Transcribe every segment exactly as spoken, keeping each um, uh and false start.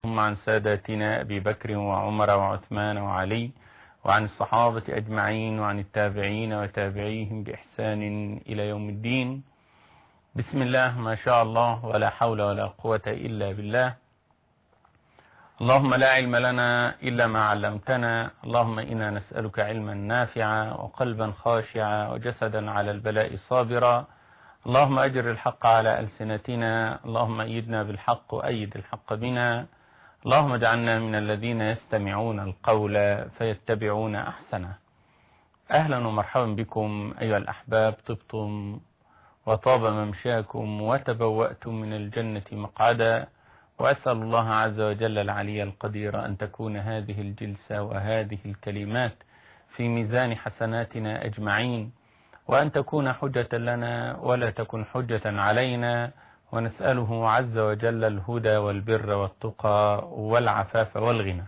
ثم عن ساداتنا أبي بكر وعمر وعثمان وعلي وعن الصحابة أجمعين وعن التابعين وتابعيهم بإحسان إلى يوم الدين. بسم الله ما شاء الله ولا حول ولا قوة إلا بالله. اللهم لا علم لنا إلا ما علمتنا. اللهم إنا نسألك علما نافعا وقلبا خاشعا وجسدا على البلاء صابرا. اللهم أجر الحق على ألسنتنا. اللهم أيدنا بالحق وأيد الحق بنا. اللهم اجعلنا من الذين يستمعون القول فيتبعون أحسنه. أهلا ومرحبا بكم أيها الأحباب، طبتم وطاب ممشاكم وتبوأتم من الجنة مقعدا، وأسأل الله عز وجل العلي القدير أن تكون هذه الجلسة وهذه الكلمات في ميزان حسناتنا أجمعين، وأن تكون حجة لنا ولا تكن حجة علينا، ونسأله عز وجل الهدى والبر والتقى والعفاف والغنى.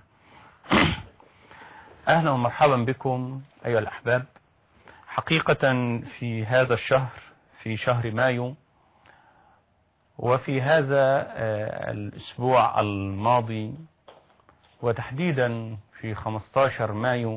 أهلا ومرحبا بكم أيها الأحباب. حقيقة في هذا الشهر، في شهر مايو، وفي هذا الأسبوع الماضي، وتحديدا في خمسة عشر مايو،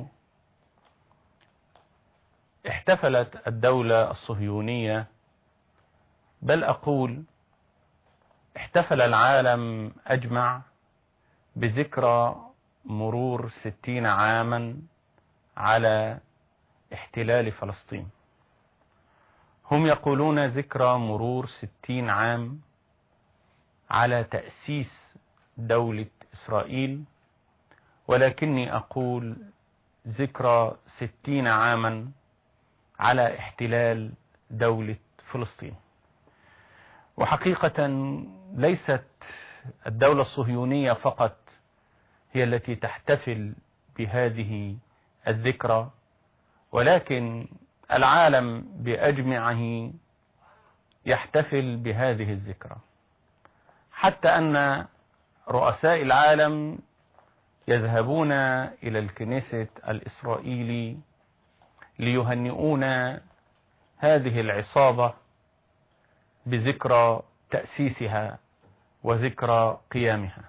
احتفلت الدولة الصهيونية، بل أقول احتفل العالم أجمع بذكرى مرور ستين عاما على احتلال فلسطين. هم يقولون ذكرى مرور ستين عام على تأسيس دولة إسرائيل، ولكني أقول ذكرى ستين عاما على احتلال دولة فلسطين. وحقيقة ليست الدولة الصهيونية فقط هي التي تحتفل بهذه الذكرى، ولكن العالم بأجمعه يحتفل بهذه الذكرى، حتى أن رؤساء العالم يذهبون إلى الكنيسة الإسرائيلي ليهنئون هذه العصابة بذكرى تأسيسها وذكرى قيامها.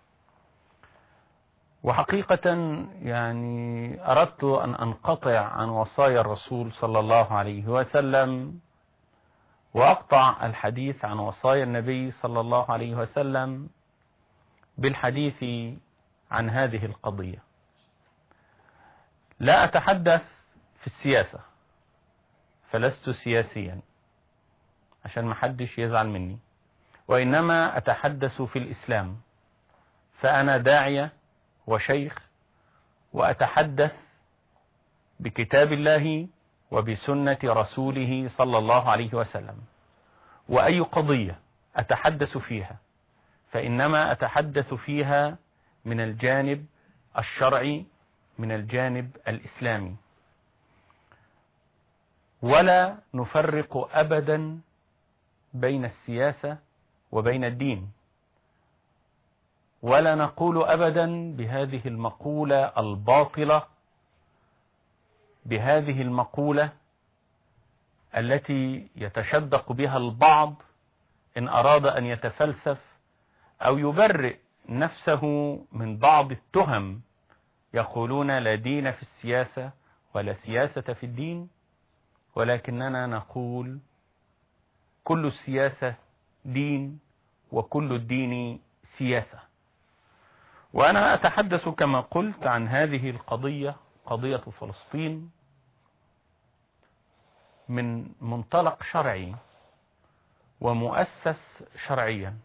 وحقيقة يعني أردت أن أنقطع عن وصايا الرسول صلى الله عليه وسلم، وأقطع الحديث عن وصايا النبي صلى الله عليه وسلم بالحديث عن هذه القضية. لا أتحدث في السياسة، فلست سياسيا عشان ما حدش يزعل مني، وإنما أتحدث في الإسلام، فأنا داعية وشيخ، وأتحدث بكتاب الله وبسنة رسوله صلى الله عليه وسلم. وأي قضية أتحدث فيها فإنما أتحدث فيها من الجانب الشرعي، من الجانب الإسلامي، ولا نفرق أبدا بين السياسة وبين الدين، ولا نقول أبدا بهذه المقولة الباطلة، بهذه المقولة التي يتشدق بها البعض إن أراد أن يتفلسف أو يبرئ نفسه من بعض التهم. يقولون لا دين في السياسة ولا سياسة في الدين، ولكننا نقول كل السياسة دين وكل الدين سياسة. وأنا أتحدث كما قلت عن هذه القضية، قضية فلسطين، من منطلق شرعي ومؤسس شرعيا.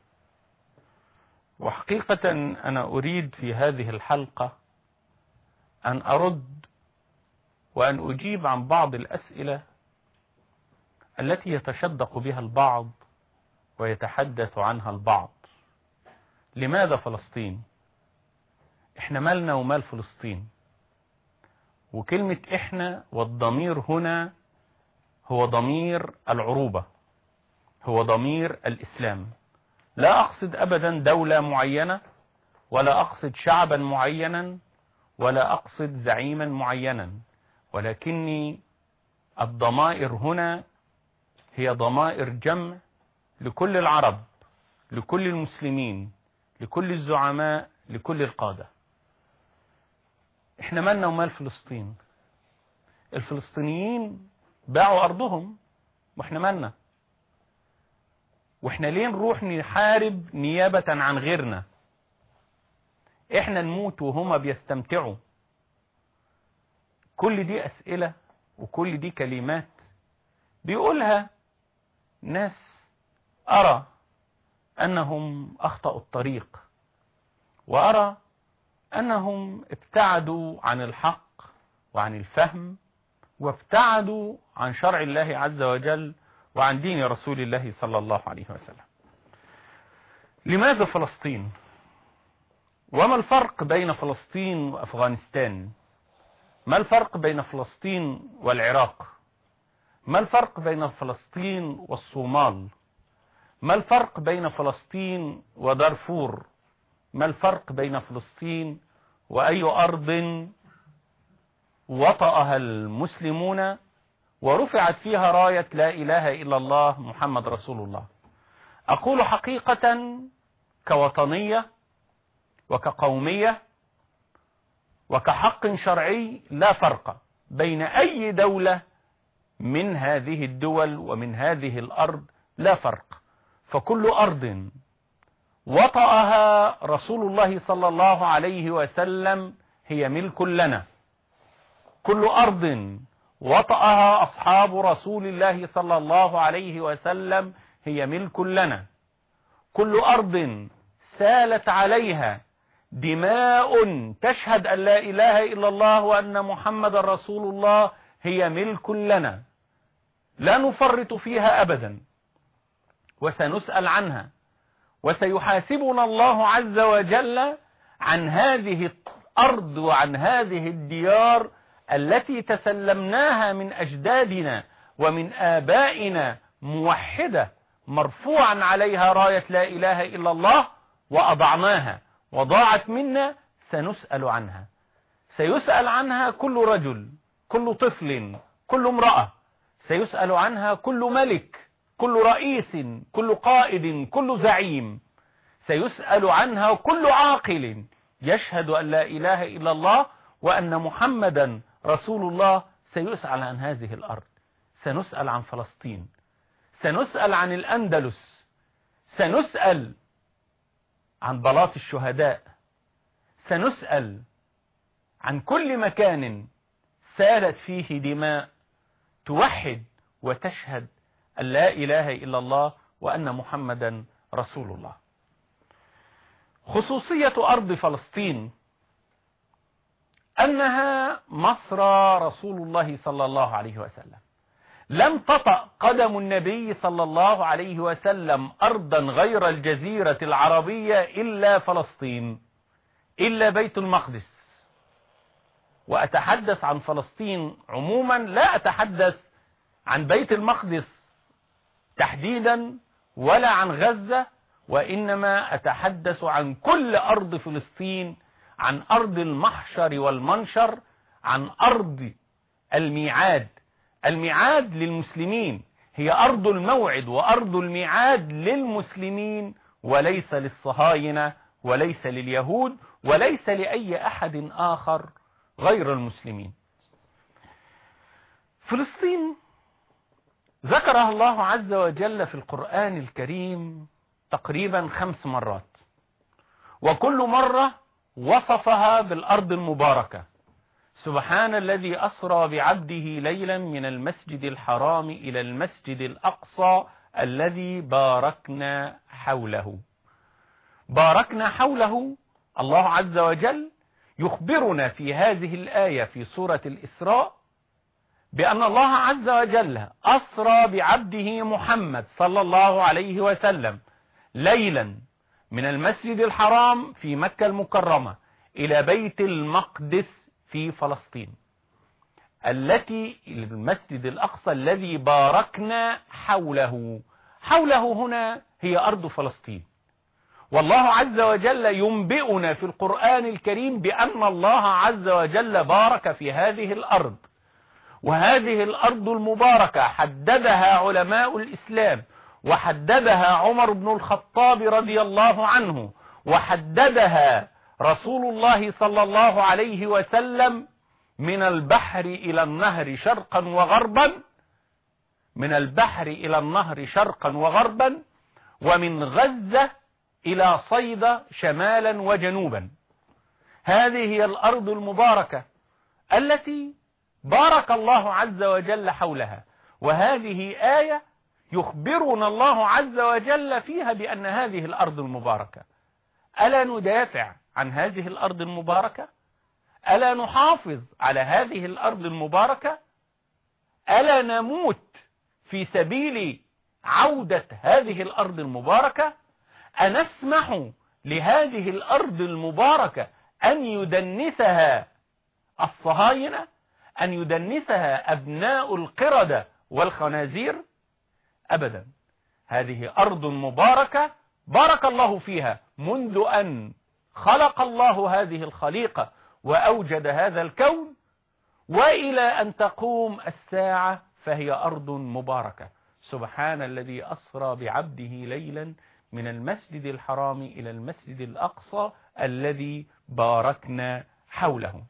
وحقيقة أنا أريد في هذه الحلقة أن أرد وأن أجيب عن بعض الأسئلة التي يتشدق بها البعض ويتحدث عنها البعض. لماذا فلسطين؟ احنا مالنا ومال فلسطين؟ وكلمة احنا والضمير هنا هو ضمير العروبة، هو ضمير الإسلام. لا أقصد أبدا دولة معينة، ولا أقصد شعبا معينا، ولا أقصد زعيما معينا، ولكني الضمائر هنا هي ضمائر جمع لكل العرب، لكل المسلمين، لكل الزعماء، لكل القادة. احنا مالنا ومال فلسطين؟ الفلسطينيين باعوا أرضهم واحنا مالنا؟ واحنا ليه نروح نحارب نيابة عن غيرنا؟ احنا نموت وهما بيستمتعوا. كل دي أسئلة وكل دي كلمات بيقولها ناس أرى أنهم أخطأوا الطريق، وأرى أنهم ابتعدوا عن الحق وعن الفهم، وابتعدوا عن شرع الله عز وجل وعن دين رسول الله صلى الله عليه وسلم. لماذا فلسطين؟ وما الفرق بين فلسطين وأفغانستان؟ ما الفرق بين فلسطين والعراق؟ ما الفرق بين فلسطين والصومال؟ ما الفرق بين فلسطين ودارفور؟ ما الفرق بين فلسطين وأي أرض وطأها المسلمون ورفعت فيها راية لا إله إلا الله محمد رسول الله؟ أقول حقيقة كوطنية وكقومية وكحق شرعي لا فرق بين أي دولة من هذه الدول ومن هذه الأرض، لا فرق. فكل أرض وطأها رسول الله صلى الله عليه وسلم هي ملك لنا. كل أرض وطأها أصحاب رسول الله صلى الله عليه وسلم هي ملك لنا. كل أرض سالت عليها دماء تشهد أن لا إله إلا الله وأن محمد رسول الله هي ملك لنا، لا نفرط فيها أبدا، وسنسأل عنها، وسيحاسبنا الله عز وجل عن هذه الأرض وعن هذه الديار التي تسلمناها من أجدادنا ومن آبائنا موحدة مرفوعا عليها راية لا إله إلا الله، وأضعناها وضاعت منا. سنسأل عنها، سيسأل عنها كل رجل، كل طفل، كل امرأة، سيسأل عنها كل ملك، كل رئيس، كل قائد، كل زعيم، سيسأل عنها كل عاقل يشهد أن لا إله إلا الله وأن محمدا رسول الله. سيسأل عن هذه الأرض، سنسأل عن فلسطين، سنسأل عن الأندلس، سنسأل عن بلاط الشهداء، سنسأل عن كل مكان سالت فيه دماء توحد وتشهد أن لا إله إلا الله وأن محمدا رسول الله. خصوصية أرض فلسطين أنها مصرى رسول الله صلى الله عليه وسلم. لم تطأ قدم النبي صلى الله عليه وسلم أرضا غير الجزيرة العربية إلا فلسطين، إلا بيت المقدس. وأتحدث عن فلسطين عموما، لا أتحدث عن بيت المقدس تحديدا ولا عن غزة، وإنما أتحدث عن كل أرض فلسطين، عن أرض المحشر والمنشر، عن أرض الميعاد. الميعاد للمسلمين، هي أرض الموعد وأرض الميعاد للمسلمين، وليس للصهاينة وليس لليهود وليس لأي أحد آخر غير المسلمين. فلسطين ذكرها الله عز وجل في القرآن الكريم تقريبا خمس مرات، وكل مرة وصفها بالأرض المباركة. سبحان الذي أسرى بعبده ليلا من المسجد الحرام إلى المسجد الأقصى الذي باركنا حوله. باركنا حوله. الله عز وجل يخبرنا في هذه الآية في سورة الإسراء بأن الله عز وجل أسرى بعبده محمد صلى الله عليه وسلم ليلا من المسجد الحرام في مكة المكرمة إلى بيت المقدس في فلسطين، التي المسجد الأقصى الذي باركنا حوله. حوله هنا هي أرض فلسطين. والله عز وجل ينبئنا في القرآن الكريم بأن الله عز وجل بارك في هذه الأرض، وهذه الأرض المباركة حددها علماء الإسلام، وحددها عمر بن الخطاب رضي الله عنه، وحددها رسول الله صلى الله عليه وسلم من البحر إلى النهر شرقا وغربا، من البحر إلى النهر شرقا وغربا، ومن غزة إلى صيدا شمالا وجنوبا. هذه هي الأرض المباركة التي بارك الله عز وجل حولها، وهذه آية يخبرنا الله عز وجل فيها بأن هذه الأرض المباركة. ألا ندافع عن هذه الأرض المباركة؟ ألا نحافظ على هذه الأرض المباركة؟ ألا نموت في سبيل عودة هذه الأرض المباركة؟ أنسمح لهذه الأرض المباركة أن يدنسها الصهاينة، أن يدنسها أبناء القردة والخنازير؟ أبدا. هذه أرض مباركة بارك الله فيها منذ أن خلق الله هذه الخليقة وأوجد هذا الكون، وإلى أن تقوم الساعة فهي أرض مباركة. سبحان الذي أسرى بعبده ليلا من المسجد الحرام إلى المسجد الأقصى الذي باركنا حوله.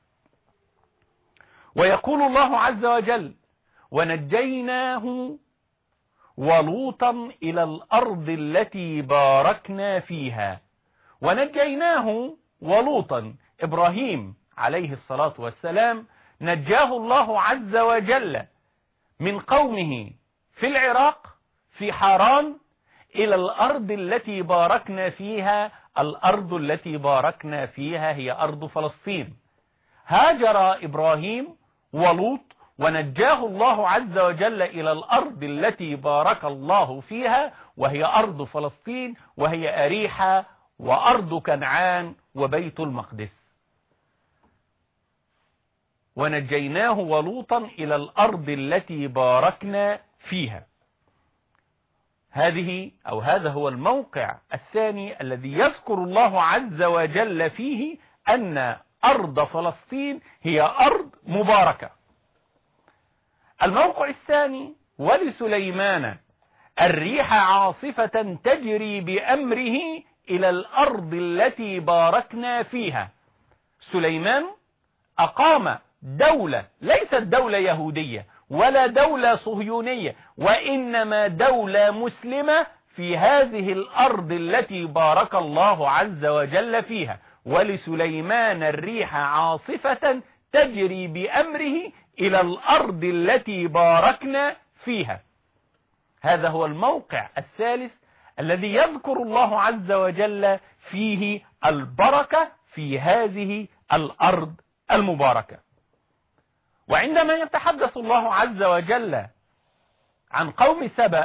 ويقول الله عز وجل: ونجيناه ولوطا إلى الأرض التي باركنا فيها. ونجيناه ولوطا، إبراهيم عليه الصلاة والسلام نجاه الله عز وجل من قومه في العراق في حران إلى الأرض التي باركنا فيها. الأرض التي باركنا فيها هي أرض فلسطين. هاجر إبراهيم ولوط ونجاه الله عز وجل إلى الأرض التي بارك الله فيها، وهي أرض فلسطين، وهي أريحة وأرض كنعان وبيت المقدس. ونجيناه ولوطا إلى الأرض التي باركنا فيها. هذه أو هذا هو الموقع الثاني الذي يذكر الله عز وجل فيه أن أرض فلسطين هي أرض مباركة. الموقع الثاني: ولسليمان الريح عاصفة تجري بأمره إلى الأرض التي باركنا فيها. سليمان أقام دولة ليست دولة يهودية ولا دولة صهيونية، وإنما دولة مسلمة في هذه الأرض التي بارك الله عز وجل فيها. ولسليمان الريح عاصفة تجري بأمره إلى الأرض التي باركنا فيها. هذا هو الموقع الثالث الذي يذكر الله عز وجل فيه البركة في هذه الأرض المباركة. وعندما يتحدث الله عز وجل عن قوم سبأ: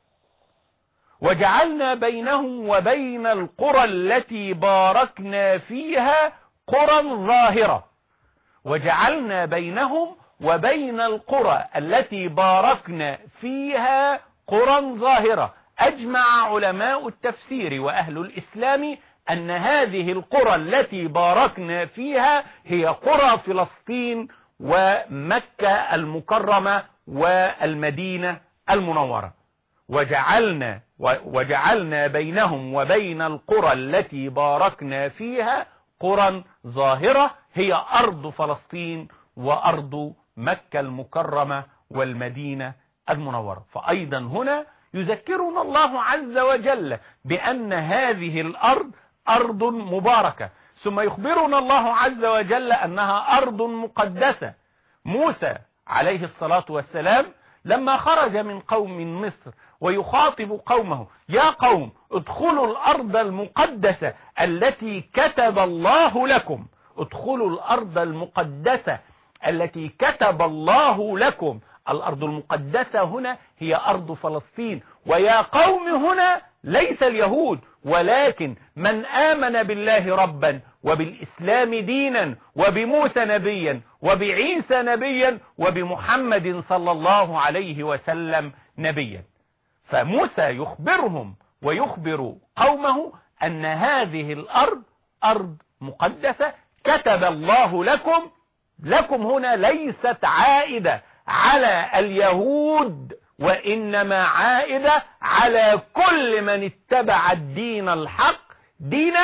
وجعلنا بينهم وبين القرى التي باركنا فيها قرى ظاهرة. وجعلنا بينهم وبين القرى التي باركنا فيها قرى ظاهرة. أجمع علماء التفسير وأهل الإسلام أن هذه القرى التي باركنا فيها هي قرى فلسطين ومكة المكرمة والمدينة المنورة. وجعلنا وجعلنا بينهم وبين القرى التي باركنا فيها قرى ظاهرة، هي أرض فلسطين وأرض مكة المكرمة والمدينة المنورة. فأيضا هنا يذكرنا الله عز وجل بأن هذه الأرض أرض مباركة، ثم يخبرنا الله عز وجل أنها أرض مقدسة. موسى عليه الصلاة والسلام لما خرج من قوم مصر ويخاطب قومه: يا قوم ادخلوا الأرض المقدسة التي كتب الله لكم. ادخلوا الأرض المقدسة التي كتب الله لكم. الأرض المقدسة هنا هي أرض فلسطين. ويا قوم هنا ليس اليهود، ولكن من آمن بالله ربا وبالإسلام دينا وبموسى نبيا وبعيسى نبيا وبمحمد صلى الله عليه وسلم نبيا. فموسى يخبرهم ويخبر قومه أن هذه الأرض أرض مقدسة كتب الله لكم. لكم هنا ليست عائدة على اليهود، وإنما عائدة على كل من اتبع الدين الحق دين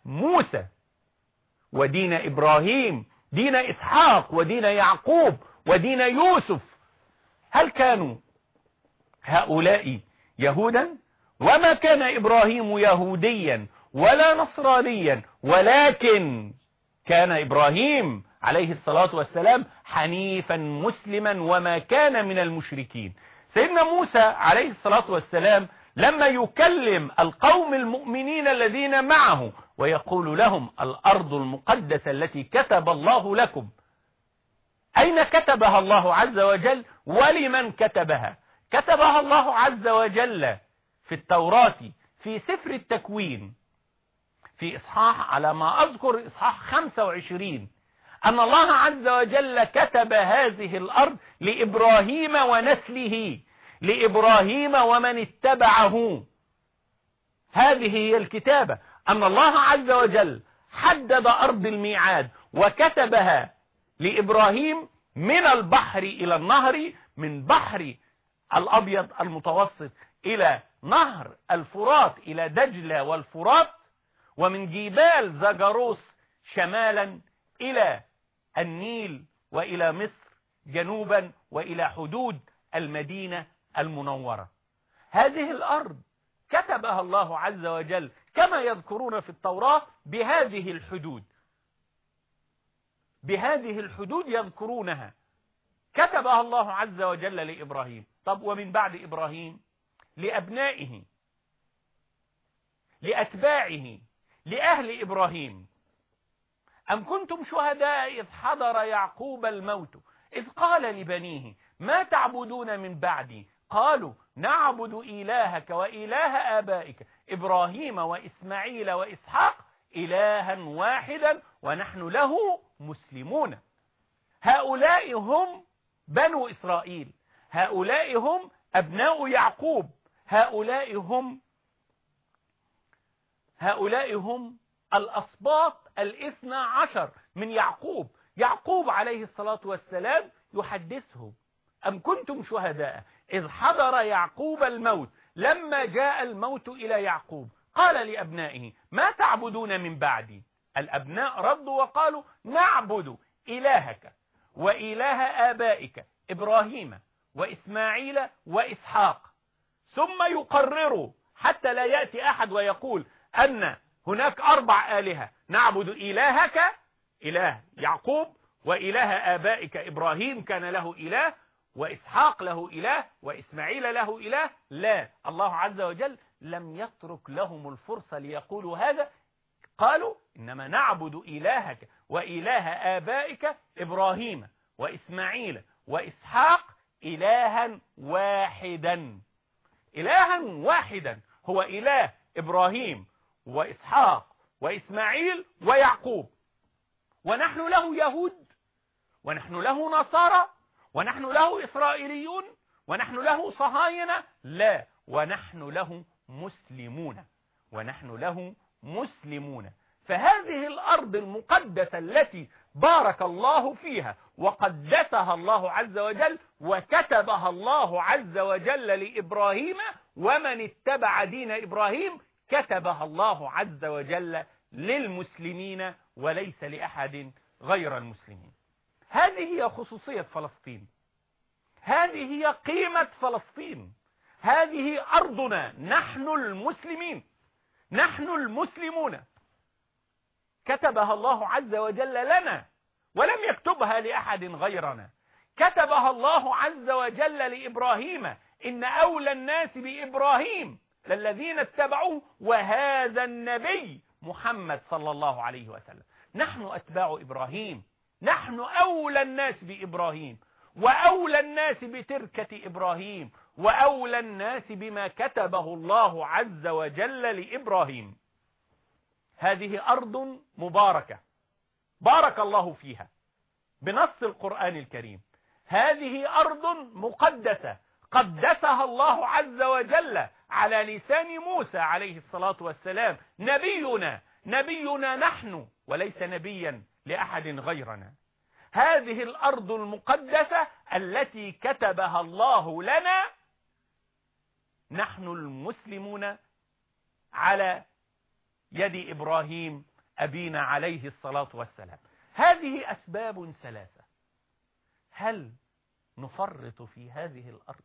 موسى ودين إبراهيم، دين إسحاق ودين يعقوب ودين يوسف. هل كانوا هؤلاء يهودا؟ وما كان إبراهيم يهوديا ولا نصرانيا، ولكن كان إبراهيم عليه الصلاة والسلام حنيفا مسلما وما كان من المشركين. سيدنا موسى عليه الصلاة والسلام لما يكلم القوم المؤمنين الذين معه ويقول لهم الأرض المقدسة التي كتب الله لكم، أين كتبها الله عز وجل ولمن كتبها؟ كتبها الله عز وجل في التوراة في سفر التكوين في إصحاح، على ما أذكر إصحاح خمسة وعشرين، أن الله عز وجل كتب هذه الأرض لإبراهيم ونسله، لإبراهيم ومن اتبعه. هذه هي الكتابة، أن الله عز وجل حدد أرض الميعاد وكتبها لإبراهيم من البحر إلى النهر، من بحر الأبيض المتوسط إلى نهر الفرات إلى دجلة والفرات، ومن جبال زجروس شمالا إلى النيل وإلى مصر جنوبا وإلى حدود المدينة المنورة. هذه الأرض كتبها الله عز وجل كما يذكرون في التوراة بهذه الحدود، بهذه الحدود يذكرونها، كتبها الله عز وجل لإبراهيم. طب ومن بعد إبراهيم لأبنائه، لأتباعه، لأهل إبراهيم. أم كنتم شهداء إذ حضر يعقوب الموت إذ قال لبنيه ما تعبدون من بعدي قالوا نعبد إلهك وإله آبائك إبراهيم وإسماعيل وإسحاق إلها واحدا ونحن له مسلمون. هؤلاء هم بنو إسرائيل، هؤلاء هم أبناء يعقوب، هؤلاء هم هؤلاء هم الأسباط الاثنى عشر من يعقوب. يعقوب عليه الصلاة والسلام يحدثهم أم كنتم شهداء إذ حضر يعقوب الموت لما جاء الموت إلى يعقوب قال لأبنائه ما تعبدون من بعدي. الأبناء ردوا وقالوا نعبد إلهك وإله آبائك إبراهيم وإسماعيل وإسحاق. ثم يقرروا حتى لا يأتي أحد ويقول أن هناك أربع آلهة، نعبد إلهك إله يعقوب وإله آبائك إبراهيم كان له إله وإسحاق له إله وإسماعيل له إله. لا، الله عز وجل لم يترك لهم الفرصة ليقولوا هذا، قالوا إنما نعبد إلهك وإله آبائك إبراهيم وإسماعيل وإسحاق إلها واحدا. إلها واحدا هو إله إبراهيم وإسحاق وإسماعيل ويعقوب، ونحن له يهود ونحن له نصارى ونحن له إسرائيليون ونحن له صهاينة. لا، ونحن له مسلمون، ونحن له مسلمون. فهذه الأرض المقدسة التي بارك الله فيها وقدسها الله عز وجل وكتبها الله عز وجل لإبراهيم ومن اتبع دين إبراهيم، كتبها الله عز وجل للمسلمين وليس لأحد غير المسلمين. هذه هي خصوصية فلسطين، هذه هي قيمة فلسطين، هذه أرضنا نحن المسلمين، نحن المسلمون. كتبها الله عز وجل لنا ولم يكتبها لأحد غيرنا. كتبها الله عز وجل لإبراهيم إن أولى الناس بإبراهيم للذين اتبعوه وهذا النبي محمد صلى الله عليه وسلم. نحن أتباع إبراهيم، نحن أولى الناس بإبراهيم وأولى الناس بتركة إبراهيم وأولى الناس بما كتبه الله عز وجل لإبراهيم. هذه أرض مباركة بارك الله فيها بنص القرآن الكريم. هذه أرض مقدسة قدسها الله عز وجل على لسان موسى عليه الصلاة والسلام، نبينا نبينا نحن وليس نبيا لأحد غيرنا. هذه الأرض المقدسة التي كتبها الله لنا نحن المسلمون على يد إبراهيم أبينا عليه الصلاة والسلام. هذه أسباب ثلاثة. هل نفرط في هذه الأرض؟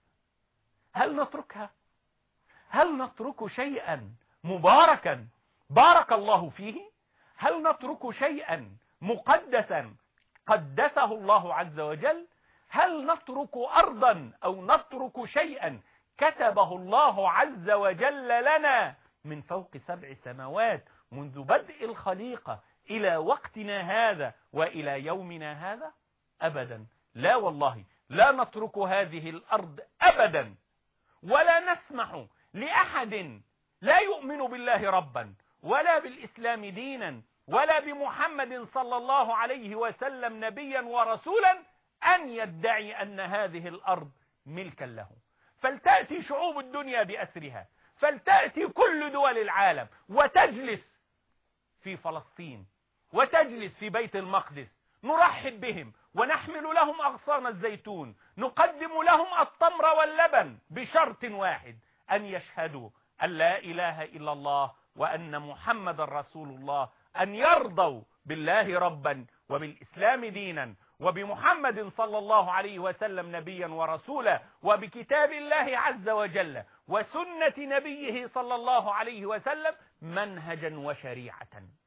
هل نتركها؟ هل نترك شيئا مباركا بارك الله فيه؟ هل نترك شيئا مقدسا قدسه الله عز وجل؟ هل نترك أرضا أو نترك شيئا كتبه الله عز وجل لنا من فوق سبع سماوات منذ بدء الخليقة إلى وقتنا هذا وإلى يومنا هذا؟ أبدا، لا والله، لا نترك هذه الأرض أبدا، ولا نسمح لأحد لا يؤمن بالله ربا ولا بالإسلام دينا ولا بمحمد صلى الله عليه وسلم نبيا ورسولا أن يدعي أن هذه الأرض ملكا له. فلتأتي شعوب الدنيا بأسرها، فلتأتي كل دول العالم وتجلس في فلسطين وتجلس في بيت المقدس، نرحب بهم ونحمل لهم أغصان الزيتون، نقدم لهم التمر واللبن بشرط واحد: أن يشهدوا أن لا إله إلا الله وأن محمد رسول الله، أن يرضوا بالله ربا وبالإسلام دينا وبمحمد صلى الله عليه وسلم نبيا ورسولا وبكتاب الله عز وجل وسنة نبيه صلى الله عليه وسلم منهجا وشريعة.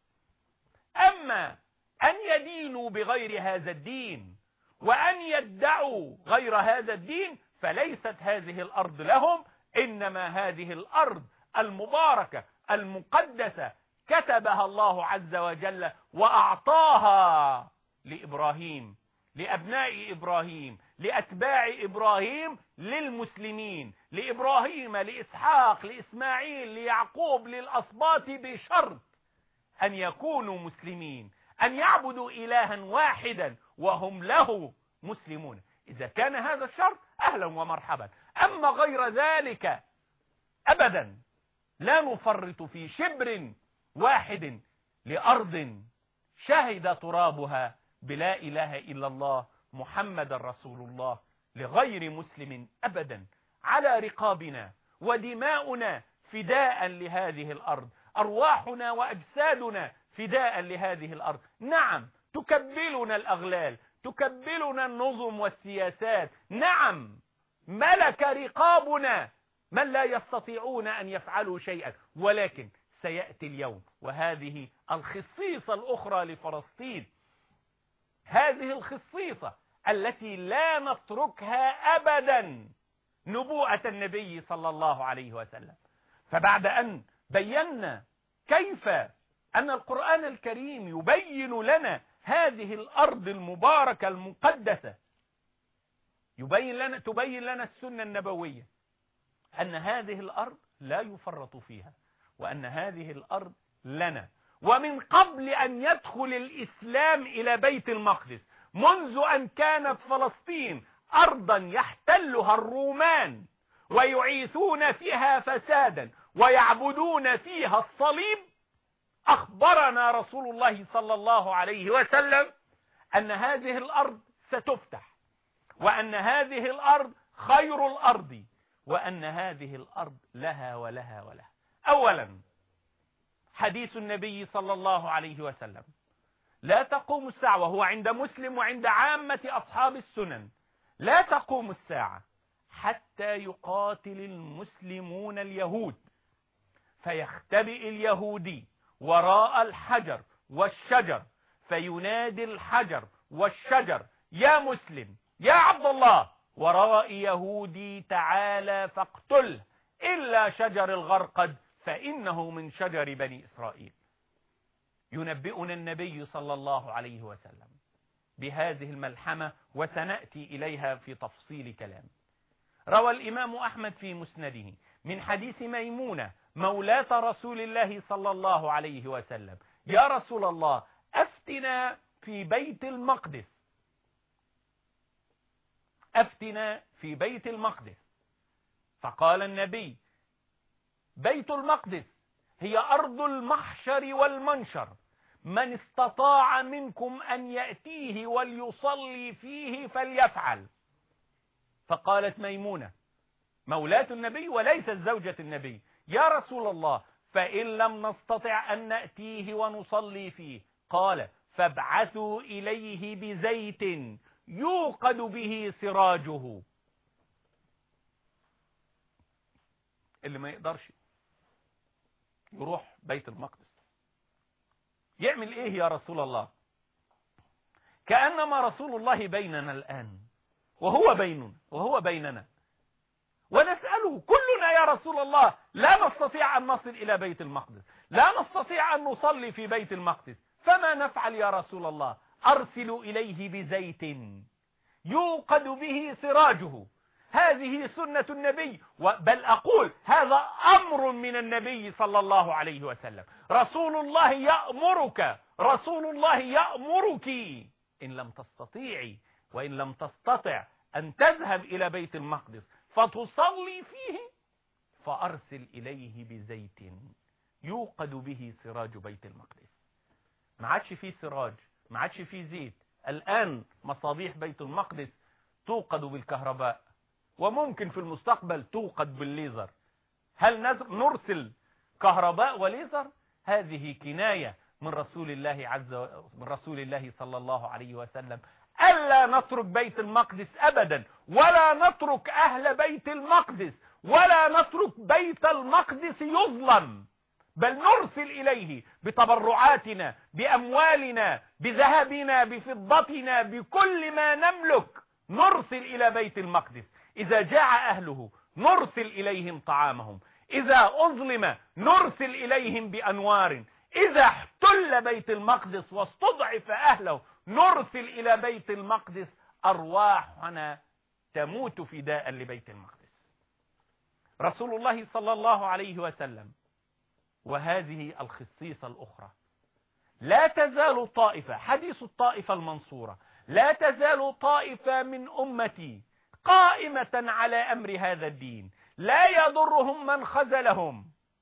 أما أن يدينوا بغير هذا الدين وأن يدعوا غير هذا الدين فليست هذه الأرض لهم، إنما هذه الأرض المباركة المقدسة كتبها الله عز وجل وأعطاها لإبراهيم، لأبناء إبراهيم، لأتباع إبراهيم، للمسلمين، لإبراهيم، لإسحاق، لإسماعيل، ليعقوب، للأسباط، بشرط أن يكونوا مسلمين، أن يعبدوا إلها واحدا وهم له مسلمون. إذا كان هذا الشرط أهلا ومرحبا، أما غير ذلك أبدا لا نفرط في شبر واحد لأرض شهد ترابها بلا إله إلا الله محمد رسول الله لغير مسلم أبدا. على رقابنا ودماؤنا فداء لهذه الأرض، أرواحنا وأجسادنا فداء لهذه الأرض. نعم تكبلنا الأغلال، تكبلنا النظم والسياسات، نعم ملك رقابنا من لا يستطيعون أن يفعلوا شيئا، ولكن سيأتي اليوم، وهذه الخصيصة الأخرى لفلسطين، هذه الخصيصة التي لا نتركها أبدا، نبوءة النبي صلى الله عليه وسلم. فبعد أن بينا كيف أن القرآن الكريم يبين لنا هذه الأرض المباركة المقدسة، يبين لنا تبين لنا السنة النبوية أن هذه الأرض لا يفرط فيها، وأن هذه الأرض لنا. ومن قبل أن يدخل الإسلام إلى بيت المقدس، منذ أن كانت فلسطين أرضا يحتلها الرومان ويعيثون فيها فسادا ويعبدون فيها الصليب، أخبرنا رسول الله صلى الله عليه وسلم أن هذه الأرض ستفتح، وأن هذه الأرض خير الأرض، وأن هذه الأرض لها ولها ولها. أولا حديث النبي صلى الله عليه وسلم: لا تقوم الساعة، وهو عند مسلم وعند عامة أصحاب السنن: لا تقوم الساعة حتى يقاتل المسلمون اليهود، فيختبئ اليهودي وراء الحجر والشجر، فينادي الحجر والشجر: يا مسلم، يا عبد الله، وراء يهودي تعالى فاقتله إلا شجر الغرقد فإنه من شجر بني إسرائيل. ينبئنا النبي صلى الله عليه وسلم بهذه الملحمة، وسنأتي إليها في تفصيل كلام. روى الإمام أحمد في مسنده من حديث ميمونة مولاة رسول الله صلى الله عليه وسلم: يا رسول الله، أفتنا في بيت المقدس، أفتنا في بيت المقدس. فقال النبي: بيت المقدس هي أرض المحشر والمنشر، من استطاع منكم أن يأتيه وليصلي فيه فليفعل. فقالت ميمونة مولاة النبي وليست زوجة النبي: يا رسول الله، فإن لم نستطع أن نأتيه ونصلي فيه قال فابعثوا إليه بزيت يوقد به سراجه. اللي ما يقدرش يروح بيت المقدس يعمل ايه يا رسول الله؟ كأنما رسول الله بيننا الآن وهو بيننا وهو بيننا ونسأله كلنا يا رسول الله لا نستطيع أن نصل إلى بيت المقدس، لا نستطيع أن نصلي في بيت المقدس، فما نفعل يا رسول الله؟ أرسلوا إليه بزيت يوقد به سراجه. هذه سنة النبي، بل أقول هذا أمر من النبي صلى الله عليه وسلم. رسول الله يأمرك، رسول الله يأمرك إن لم تستطيعي وإن لم تستطع أن تذهب إلى بيت المقدس فتصلي فيه فأرسل إليه بزيت يوقد به سراج بيت المقدس. ما عادش فيه سراج، ما عادش فيه زيت. الآن مصابيح بيت المقدس توقد بالكهرباء، وممكن في المستقبل توقد بالليزر. هل نرسل كهرباء وليزر؟ هذه كناية من رسول الله عز و... من رسول الله صلى الله عليه وسلم ألا نترك بيت المقدس أبدا، ولا نترك أهل بيت المقدس، ولا نترك بيت المقدس يظلم، بل نرسل إليه بتبرعاتنا، بأموالنا، بذهبنا، بفضتنا، بكل ما نملك نرسل إلى بيت المقدس. إذا جاع أهله نرسل إليهم طعامهم، إذا أظلم نرسل إليهم بأنوار، إذا احتل بيت المقدس واستضعف أهله نرسل إلى بيت المقدس. أرواحنا تموت فداء لبيت المقدس. رسول الله صلى الله عليه وسلم. وهذه الخصيصة الأخرى، لا تزال طائفة، حديث الطائفة المنصورة، لا تزال طائفة من أمتي قائمة على أمر هذا الدين لا يضرهم من خذلهم.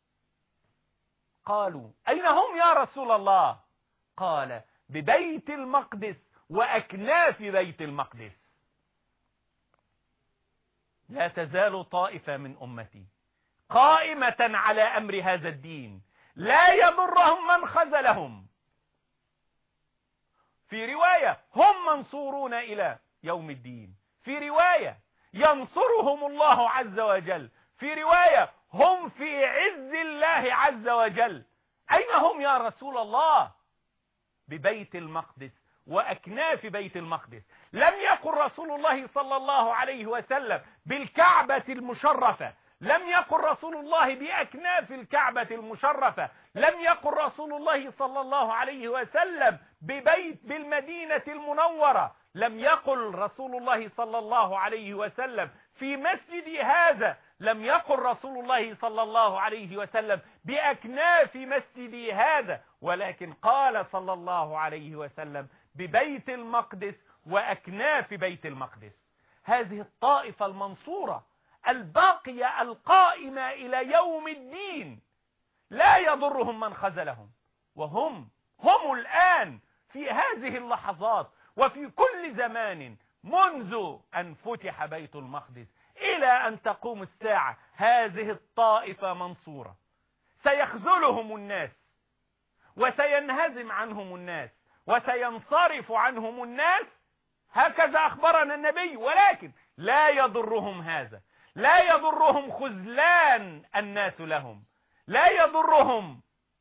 قالوا أين هم يا رسول الله؟ قال ببيت المقدس وأكناف بيت المقدس. لا تزال طائفة من أمتي قائمة على أمر هذا الدين لا يضرهم من خذلهم. في رواية هم منصورون إلى يوم الدين، في رواية ينصرهم الله عز وجل، في رواية هم في عز الله عز وجل. أين هم يا رسول الله؟ ببيت المقدس وأكناف بيت المقدس. لم يقل رسول الله صلى الله عليه وسلم بالكعبة المشرفة، لم يقل رسول الله بأكناف الكعبة المشرفة، لم يقل رسول الله صلى الله عليه وسلم ببيت بالمدينة المنورة، لم يقل رسول الله صلى الله عليه وسلم في مسجد هذا، لم يقل رسول الله صلى الله عليه وسلم بأكناف مسجد هذا، ولكن قال صلى الله عليه وسلم ببيت المقدس وأكناف بيت المقدس. هذه الطائفة المنصورة الباقية القائمة إلى يوم الدين لا يضرهم من خذلهم، وهم هم الآن في هذه اللحظات وفي كل زمان منذ أن فتح بيت المقدس إلى أن تقوم الساعة. هذه الطائفة منصورة، سيخذلهم الناس وسينهزم عنهم الناس وسينصرف عنهم الناس، هكذا أخبرنا النبي، ولكن لا يضرهم هذا، لا يضرهم خذلان الناس لهم، لا يضرهم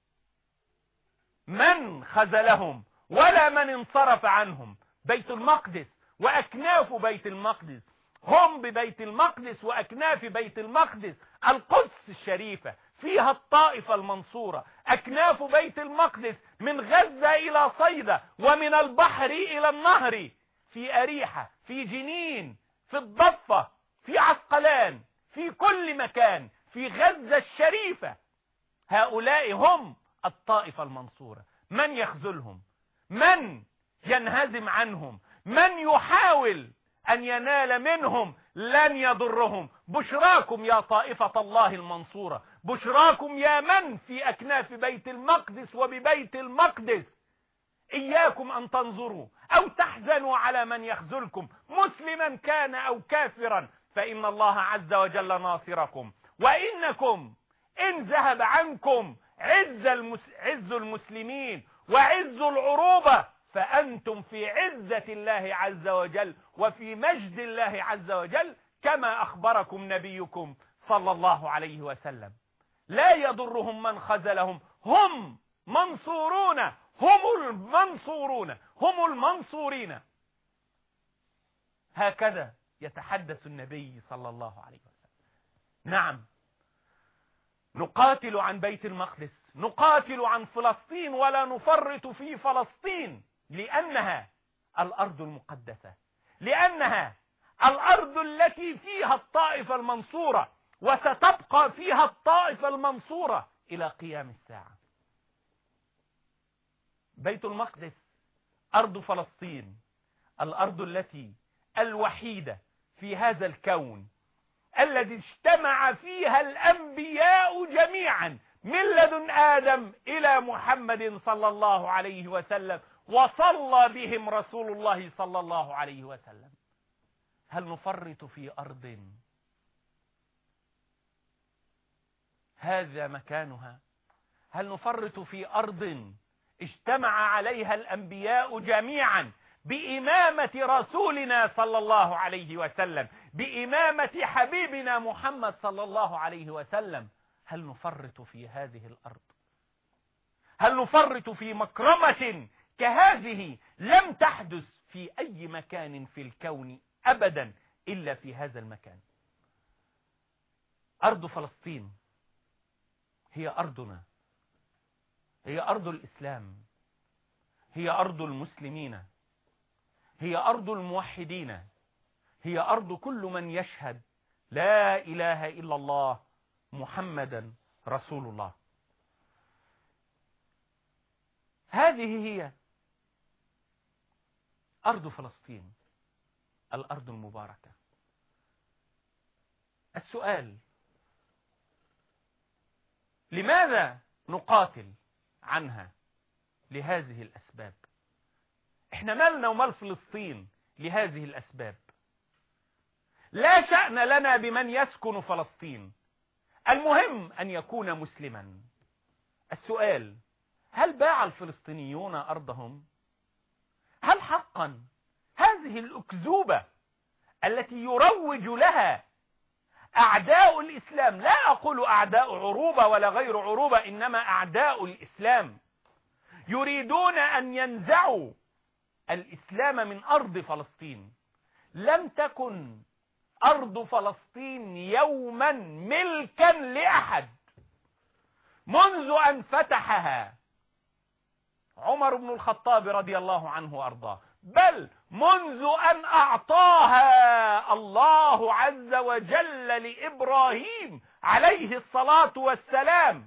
من خذلهم ولا من انصرف عنهم. بيت المقدس وأكناف بيت المقدس، هم ببيت المقدس وأكناف بيت المقدس. القدس الشريفة فيها الطائفة المنصورة، أكناف بيت المقدس من غزة إلى صيدا، ومن البحر إلى النهر، في أريحة، في جنين، في الضفة، في عسقلان، في كل مكان، في غزة الشريفة. هؤلاء هم الطائفة المنصورة. من يخذلهم؟ من ينهزم عنهم؟ من يحاول أن ينال منهم؟ لن يضرهم. بشراكم يا طائفة الله المنصورة، بشراكم يا من في أكناف بيت المقدس وببيت المقدس. إياكم أن تنظروا أو تحزنوا على من يخذلكم مسلما كان أو كافرا، فإن الله عز وجل ناصركم. وإنكم إن ذهب عنكم عز, المس... عز المسلمين وعز العروبة، فأنتم في عزة الله عز وجل وفي مجد الله عز وجل كما أخبركم نبيكم صلى الله عليه وسلم. لا يضرهم من خذلهم، هم منصورون، هم المنصورون، هم المنصورين. هكذا يتحدث النبي صلى الله عليه وسلم. نعم، نقاتل عن بيت المقدس، نقاتل عن فلسطين، ولا نفرط في فلسطين، لأنها الأرض المقدسة، لأنها الأرض التي فيها الطائفة المنصورة، وستبقى فيها الطائفة المنصورة إلى قيام الساعة. بيت المقدس أرض فلسطين، الأرض التي الوحيدة في هذا الكون الذي اجتمع فيها الأنبياء جميعا من لدن آدم إلى محمد صلى الله عليه وسلم، وصلى بهم رسول الله صلى الله عليه وسلم. هل نفرط في أرض هذا مكانها؟ هل نفرط في أرض اجتمع عليها الأنبياء جميعا بإمامة رسولنا صلى الله عليه وسلم، بإمامة حبيبنا محمد صلى الله عليه وسلم؟ هل نفرط في هذه الأرض؟ هل نفرط في مكرمة كهذه لم تحدث في أي مكان في الكون أبدا إلا في هذا المكان؟ أرض فلسطين هي أرضنا، هي أرض الإسلام، هي أرض المسلمين، هي أرض الموحدين، هي أرض كل من يشهد لا إله إلا الله محمدا رسول الله. هذه هي أرض فلسطين، الأرض المباركة. السؤال: لماذا نقاتل عنها؟ لهذه الأسباب. احنا مالنا ومال فلسطين لهذه الأسباب. لا شأن لنا بمن يسكن فلسطين، المهم أن يكون مسلما. السؤال: هل باع الفلسطينيون أرضهم؟ هل حقا هذه الأكذوبة التي يروج لها أعداء الإسلام، لا أقول أعداء عروبة ولا غير عروبة، إنما أعداء الإسلام، يريدون أن ينزعوا الإسلام من أرض فلسطين؟ لم تكن أرض فلسطين يوما ملكا لأحد منذ أن فتحها عمر بن الخطاب رضي الله عنه وأرضاه، بل منذ أن أعطاها الله عز وجل لإبراهيم عليه الصلاة والسلام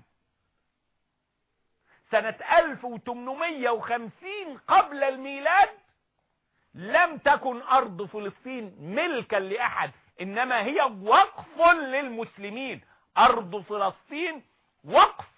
سنة ألف وثمانمائة وخمسين قبل الميلاد. لم تكن أرض فلسطين ملكا لأحد، إنما هي وقف للمسلمين. أرض فلسطين وقف،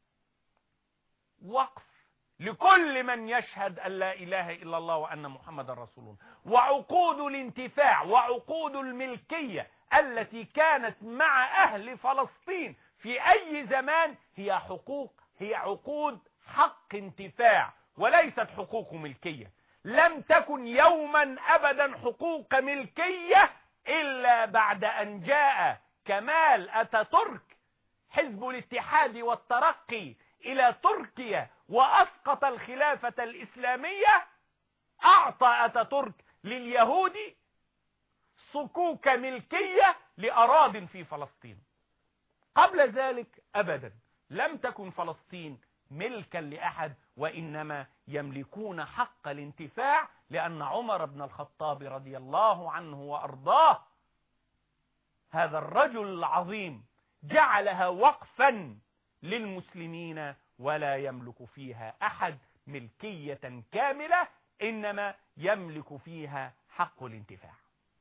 وقف لكل من يشهد أن لا إله إلا الله وأن محمد رسول الله. وعقود الانتفاع وعقود الملكية التي كانت مع أهل فلسطين في أي زمان هي حقوق، هي عقود حق انتفاع وليست حقوق ملكية. لم تكن يوما أبدا حقوق ملكية إلا بعد أن جاء كمال أتاتورك حزب الاتحاد والترقي إلى تركيا وأسقط الخلافة الإسلامية. أعطى أتاتورك لليهود صكوك ملكية لأراضٍ في فلسطين. قبل ذلك أبدا لم تكن فلسطين ملكا لأحد، وإنما يملكون حق الانتفاع، لأن عمر بن الخطاب رضي الله عنه وأرضاه هذا الرجل العظيم جعلها وقفا للمسلمين، ولا يملك فيها أحد ملكية كاملة، إنما يملك فيها حق الانتفاع.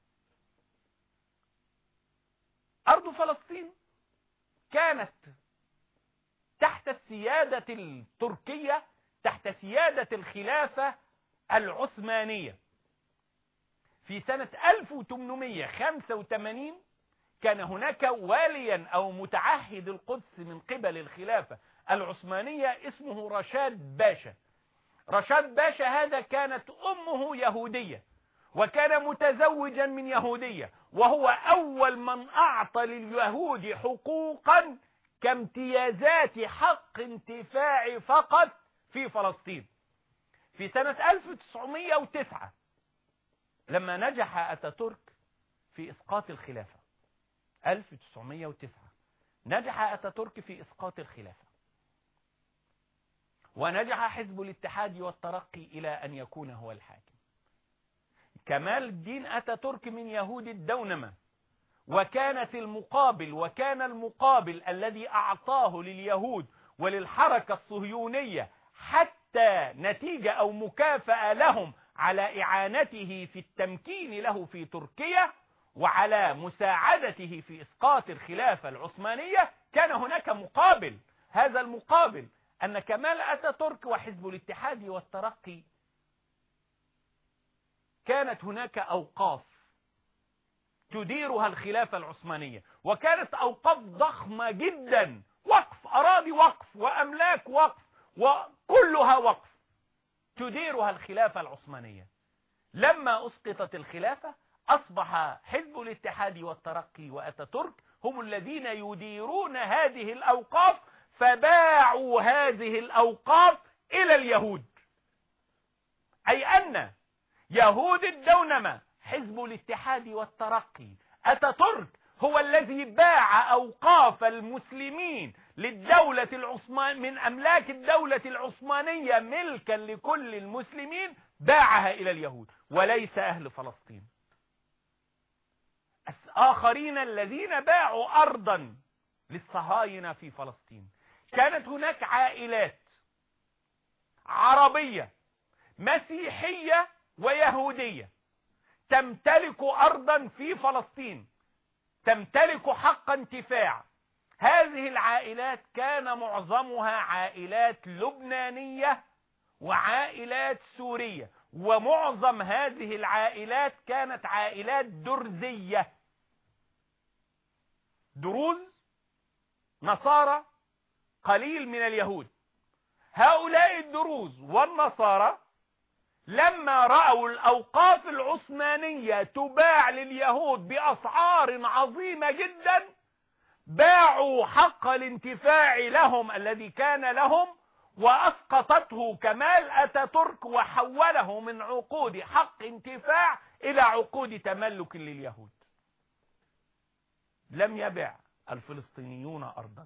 أرض فلسطين كانت تحت السيادة التركية، تحت سيادة الخلافة العثمانية. في سنة ألف وثمانمائة وخمسة وثمانين كان هناك واليا أو متعهد القدس من قبل الخلافة العثمانية اسمه رشاد باشا. رشاد باشا هذا كانت أمه يهودية وكان متزوجا من يهودية، وهو أول من أعطى لليهود حقوقا كامتيازات حق انتفاع فقط في فلسطين. في سنة ألف وتسعمائة وتسعة لما نجح أتاتورك في إسقاط الخلافة، ألف وتسعمائة وتسعة نجح أتاتورك في إسقاط الخلافة، ونجح حزب الاتحاد والترقي إلى أن يكون هو الحاكم. كمال الدين أتاتورك من يهود الدونمة، وكانت المقابل وكان المقابل الذي أعطاه لليهود وللحركة الصهيونية حتى نتيجة أو مكافأة لهم على إعانته في التمكين له في تركيا وعلى مساعدته في إسقاط الخلافة العثمانية، كان هناك مقابل. هذا المقابل أن كمال أتاتورك وحزب الاتحاد والترقي كانت هناك أوقاف تديرها الخلافة العثمانية، وكانت أوقاف ضخمة جدا، وقف أراضي وقف وأملاك وقف وكلها وقف تديرها الخلافة العثمانية. لما أسقطت الخلافة أصبح حزب الاتحاد والترقي وأتاتورك هم الذين يديرون هذه الأوقاف، فباعوا هذه الأوقاف إلى اليهود، أي أن يهود الدونمة حزب الاتحاد والترقي أتاتورك هو الذي باع أوقاف المسلمين للدولة العثمانية من أملاك الدولة العثمانية ملكا لكل المسلمين، باعها إلى اليهود وليس أهل فلسطين. آخرين الذين باعوا أرضا للصهاينة في فلسطين. كانت هناك عائلات عربية مسيحية ويهودية تمتلك أرضا في فلسطين، تمتلك حق انتفاع. هذه العائلات كان معظمها عائلات لبنانية وعائلات سورية، ومعظم هذه العائلات كانت عائلات درزية، دروز نصارى قليل من اليهود. هؤلاء الدروز والنصارى لما رأوا الأوقاف العثمانية تباع لليهود بأسعار عظيمة جدا، باعوا حق الانتفاع لهم الذي كان لهم، وأسقطته كمال أتاتورك وحوله من عقود حق انتفاع إلى عقود تملك لليهود. لم يبع الفلسطينيون أرضا،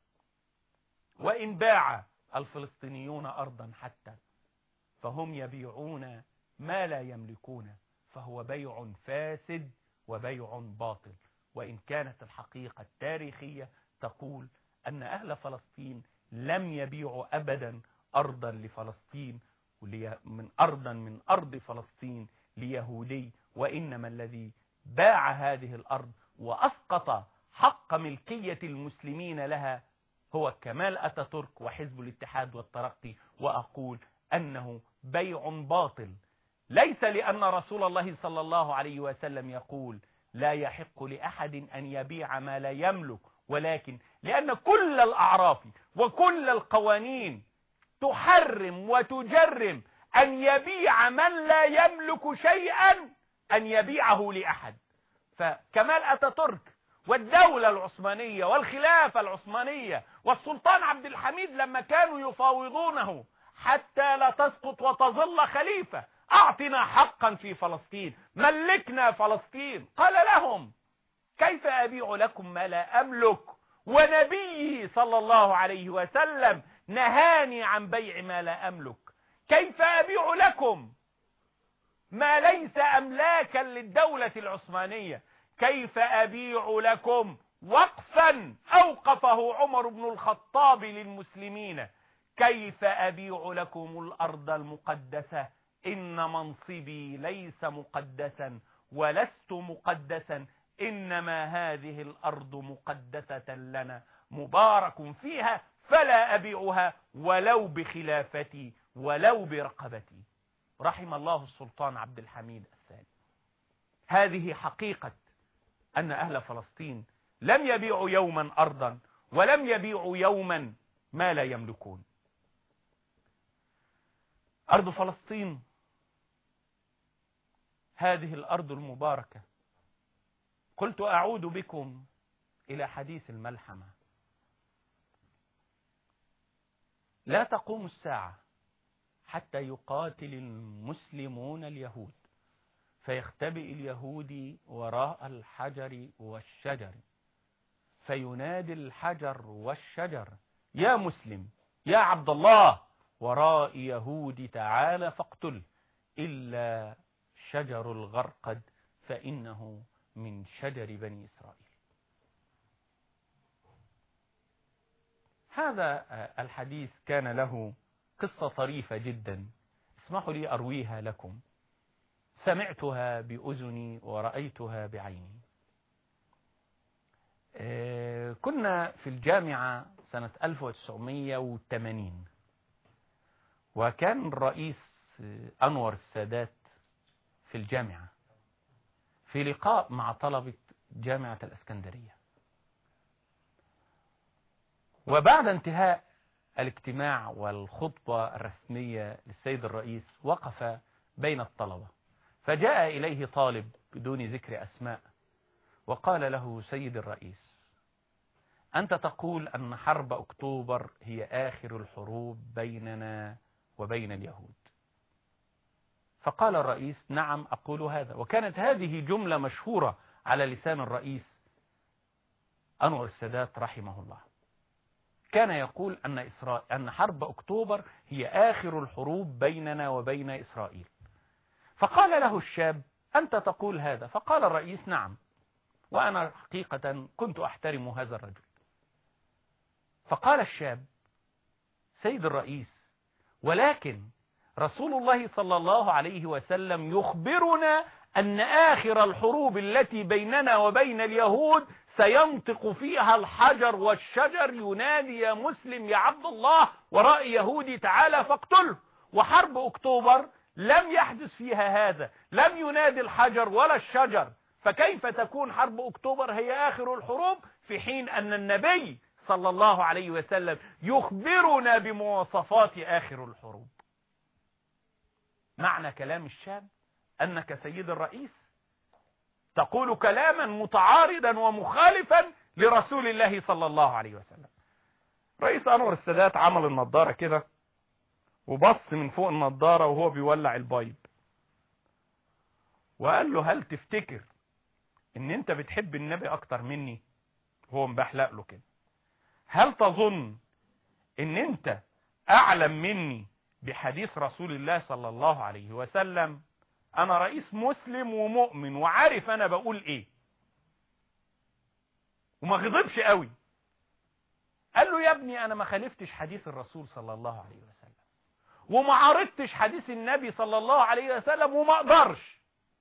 وإن باع الفلسطينيون أرضا حتى فهم يبيعون ما لا يملكون، فهو بيع فاسد وبيع باطل. وإن كانت الحقيقة التاريخية تقول أن أهل فلسطين لم يبيعوا أبدا أرضا لفلسطين من أرضا من أرض فلسطين ليهودي، وإنما الذي باع هذه الأرض وأسقط حق ملكية المسلمين لها هو كمال أتاتورك وحزب الاتحاد والترقي. وأقول أنه بيع باطل، ليس لأن رسول الله صلى الله عليه وسلم يقول لا يحق لأحد أن يبيع ما لا يملك، ولكن لأن كل الأعراف وكل القوانين تحرم وتجرم أن يبيع من لا يملك شيئا أن يبيعه لأحد. فكمال أتاتورك والدولة العثمانية والخلافة العثمانية والسلطان عبد الحميد لما كانوا يفاوضونه حتى لا تسقط وتظل خليفة، أعطنا حقا في فلسطين، ملكنا فلسطين، قال لهم كيف أبيع لكم ما لا أملك، ونبي صلى الله عليه وسلم نهاني عن بيع ما لا أملك. كيف أبيع لكم ما ليس أملاكا للدولة العثمانية؟ كيف أبيع لكم وقفا أوقفه عمر بن الخطاب للمسلمين؟ كيف أبيع لكم الأرض المقدسة؟ إن منصبي ليس مقدسا ولست مقدسا، إنما هذه الأرض مقدسة لنا مبارك فيها، فلا أبيعها ولو بخلافتي ولو برقبتي. رحم الله السلطان عبد الحميد الثاني. هذه حقيقة أن أهل فلسطين لم يبيعوا يوما أرضا، ولم يبيعوا يوما ما لا يملكون. أرض فلسطين هذه الأرض المباركة، قلت أعود بكم إلى حديث الملحمة. لا تقوم الساعة حتى يقاتل المسلمون اليهود، فيختبئ اليهودي وراء الحجر والشجر، فينادي الحجر والشجر يا مسلم يا عبد الله، وراء يهودي تعالى فاقتل، إلا شجر الغرقد فإنه من شجر بني إسرائيل. هذا الحديث كان له قصة طريفة جدا، اسمحوا لي أرويها لكم. سمعتها بأذني ورأيتها بعيني. كنا في الجامعة سنة ألف وتسعمائة وثمانين، وكان الرئيس أنور السادات في الجامعة في لقاء مع طلبة جامعة الإسكندرية. وبعد انتهاء الاجتماع والخطبة الرسمية للسيد الرئيس وقف بين الطلبة، فجاء إليه طالب بدون ذكر أسماء وقال له سيد الرئيس أنت تقول أن حرب أكتوبر هي آخر الحروب بيننا وبين اليهود. فقال الرئيس نعم أقول هذا. وكانت هذه جملة مشهورة على لسان الرئيس أنور السادات رحمه الله. كان يقول أن إسرائيل أن حرب أكتوبر هي آخر الحروب بيننا وبين إسرائيل. فقال له الشاب أنت تقول هذا؟ فقال الرئيس نعم، وأنا حقيقة كنت أحترم هذا الرجل. فقال الشاب سيد الرئيس ولكن رسول الله صلى الله عليه وسلم يخبرنا أن آخر الحروب التي بيننا وبين اليهود سينطق فيها الحجر والشجر ينادي يا مسلم يا عبد الله، وراء يهودي تعالى فاقتله. وحرب أكتوبر لم يحدث فيها هذا، لم ينادي الحجر ولا الشجر، فكيف تكون حرب أكتوبر هي آخر الحروب في حين أن النبي صلى الله عليه وسلم يخبرنا بمواصفات آخر الحروب؟ معنى كلام الشاب أنك سيد الرئيس تقول كلاما متعارضا ومخالفا لرسول الله صلى الله عليه وسلم. رئيس أنور السادات عمل النضارة كده وبص من فوق النضارة وهو بيولع البايب وقال له هل تفتكر ان انت بتحب النبي اكتر مني؟ هو مبحلق له كده. هل تظن ان انت اعلم مني بحديث رسول الله صلى الله عليه وسلم؟ انا رئيس مسلم ومؤمن وعارف انا بقول ايه. وما غضبش قوي، قال له يا ابني انا ما خالفتش حديث الرسول صلى الله عليه وسلم وما عارضتش حديث النبي صلى الله عليه وسلم وما اقدرش.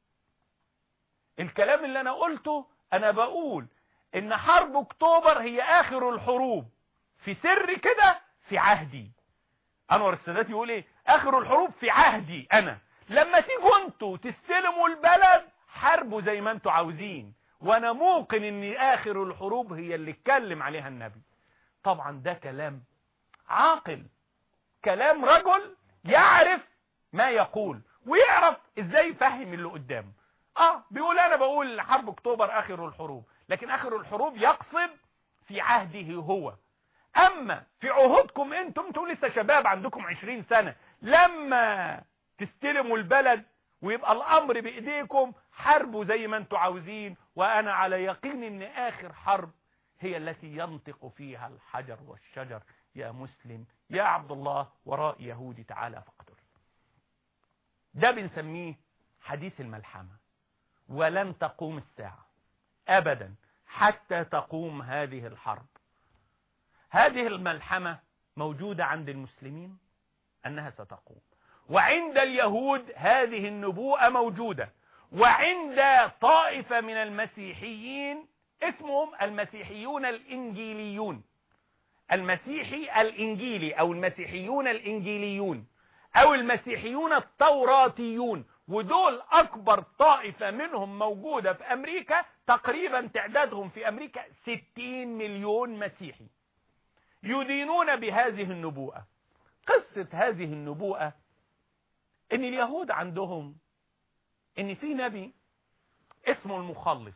الكلام اللي انا قلته انا بقول ان حرب اكتوبر هي اخر الحروب في سر كده في عهدي. انور السادات يقول ايه؟ اخر الحروب في عهدي انا. لما تيجوا انتوا تستلموا البلد حاربوا زي ما انتوا عاوزين، وانا موقن ان اخر الحروب هي اللي اتكلم عليها النبي. طبعا ده كلام عاقل، كلام رجل يعرف ما يقول ويعرف ازاي يفهم اللي قدامه. اه بيقول انا بقول حرب اكتوبر اخر الحروب، لكن اخر الحروب يقصد في عهده هو. اما في عهودكم انتم انتم لسه شباب عندكم عشرين سنة، لما تستلموا البلد ويبقى الامر بايديكم حاربوا زي ما انتم عاوزين، وانا على يقين ان اخر حرب هي التي ينطق فيها الحجر والشجر يا مسلم يا عبد الله، وراء يهودي تعالى فاقتل. ده بنسميه حديث الملحمة. ولن تقوم الساعة أبدا حتى تقوم هذه الحرب. هذه الملحمة موجودة عند المسلمين أنها ستقوم، وعند اليهود هذه النبوءة موجودة، وعند طائفة من المسيحيين اسمهم المسيحيون الإنجيليون، المسيحي الإنجيلي أو المسيحيون الإنجيليون أو المسيحيون التوراتيون، ودول أكبر طائفة منهم موجودة في أمريكا، تقريبا تعدادهم في أمريكا ستين مليون مسيحي. يدينون بهذه النبوءة. قصة هذه النبوءة ان اليهود عندهم ان في نبي اسمه المخلص.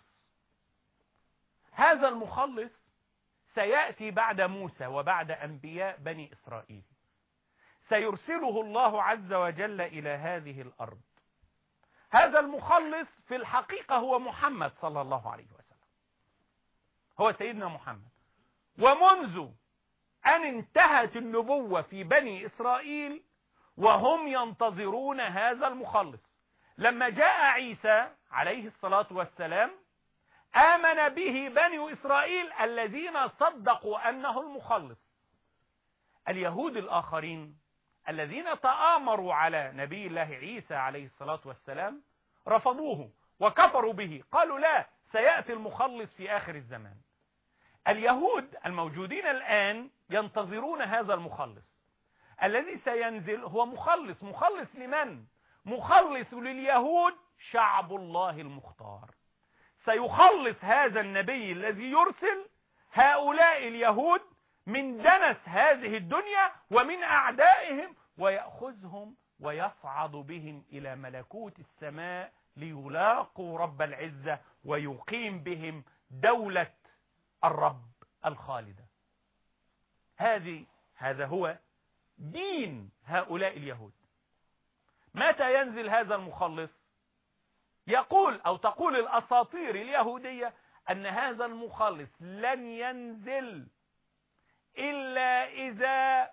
هذا المخلص سيأتي بعد موسى وبعد أنبياء بني إسرائيل، سيرسله الله عز وجل إلى هذه الأرض. هذا المخلص في الحقيقة هو محمد صلى الله عليه وسلم، هو سيدنا محمد. ومنذ أن انتهت النبوة في بني إسرائيل وهم ينتظرون هذا المخلص. لما جاء عيسى عليه الصلاة والسلام آمن به بني إسرائيل الذين صدقوا أنه المخلص. اليهود الآخرين الذين تآمروا على نبي الله عيسى عليه الصلاة والسلام رفضوه وكفروا به، قالوا لا، سيأتي المخلص في آخر الزمان. اليهود الموجودين الآن ينتظرون هذا المخلص الذي سينزل. هو مخلص، مخلص لمن؟ مخلص لليهود، شعب الله المختار. سيخلص هذا النبي الذي يرسل هؤلاء اليهود من دنس هذه الدنيا ومن أعدائهم، ويأخذهم ويصعد بهم إلى ملكوت السماء ليلاقوا رب العزة ويقيم بهم دولة الرب الخالدة. هذه هذا هو دين هؤلاء اليهود. متى ينزل هذا المخلص؟ يقول أو تقول الأساطير اليهودية أن هذا المخلص لن ينزل إلا إذا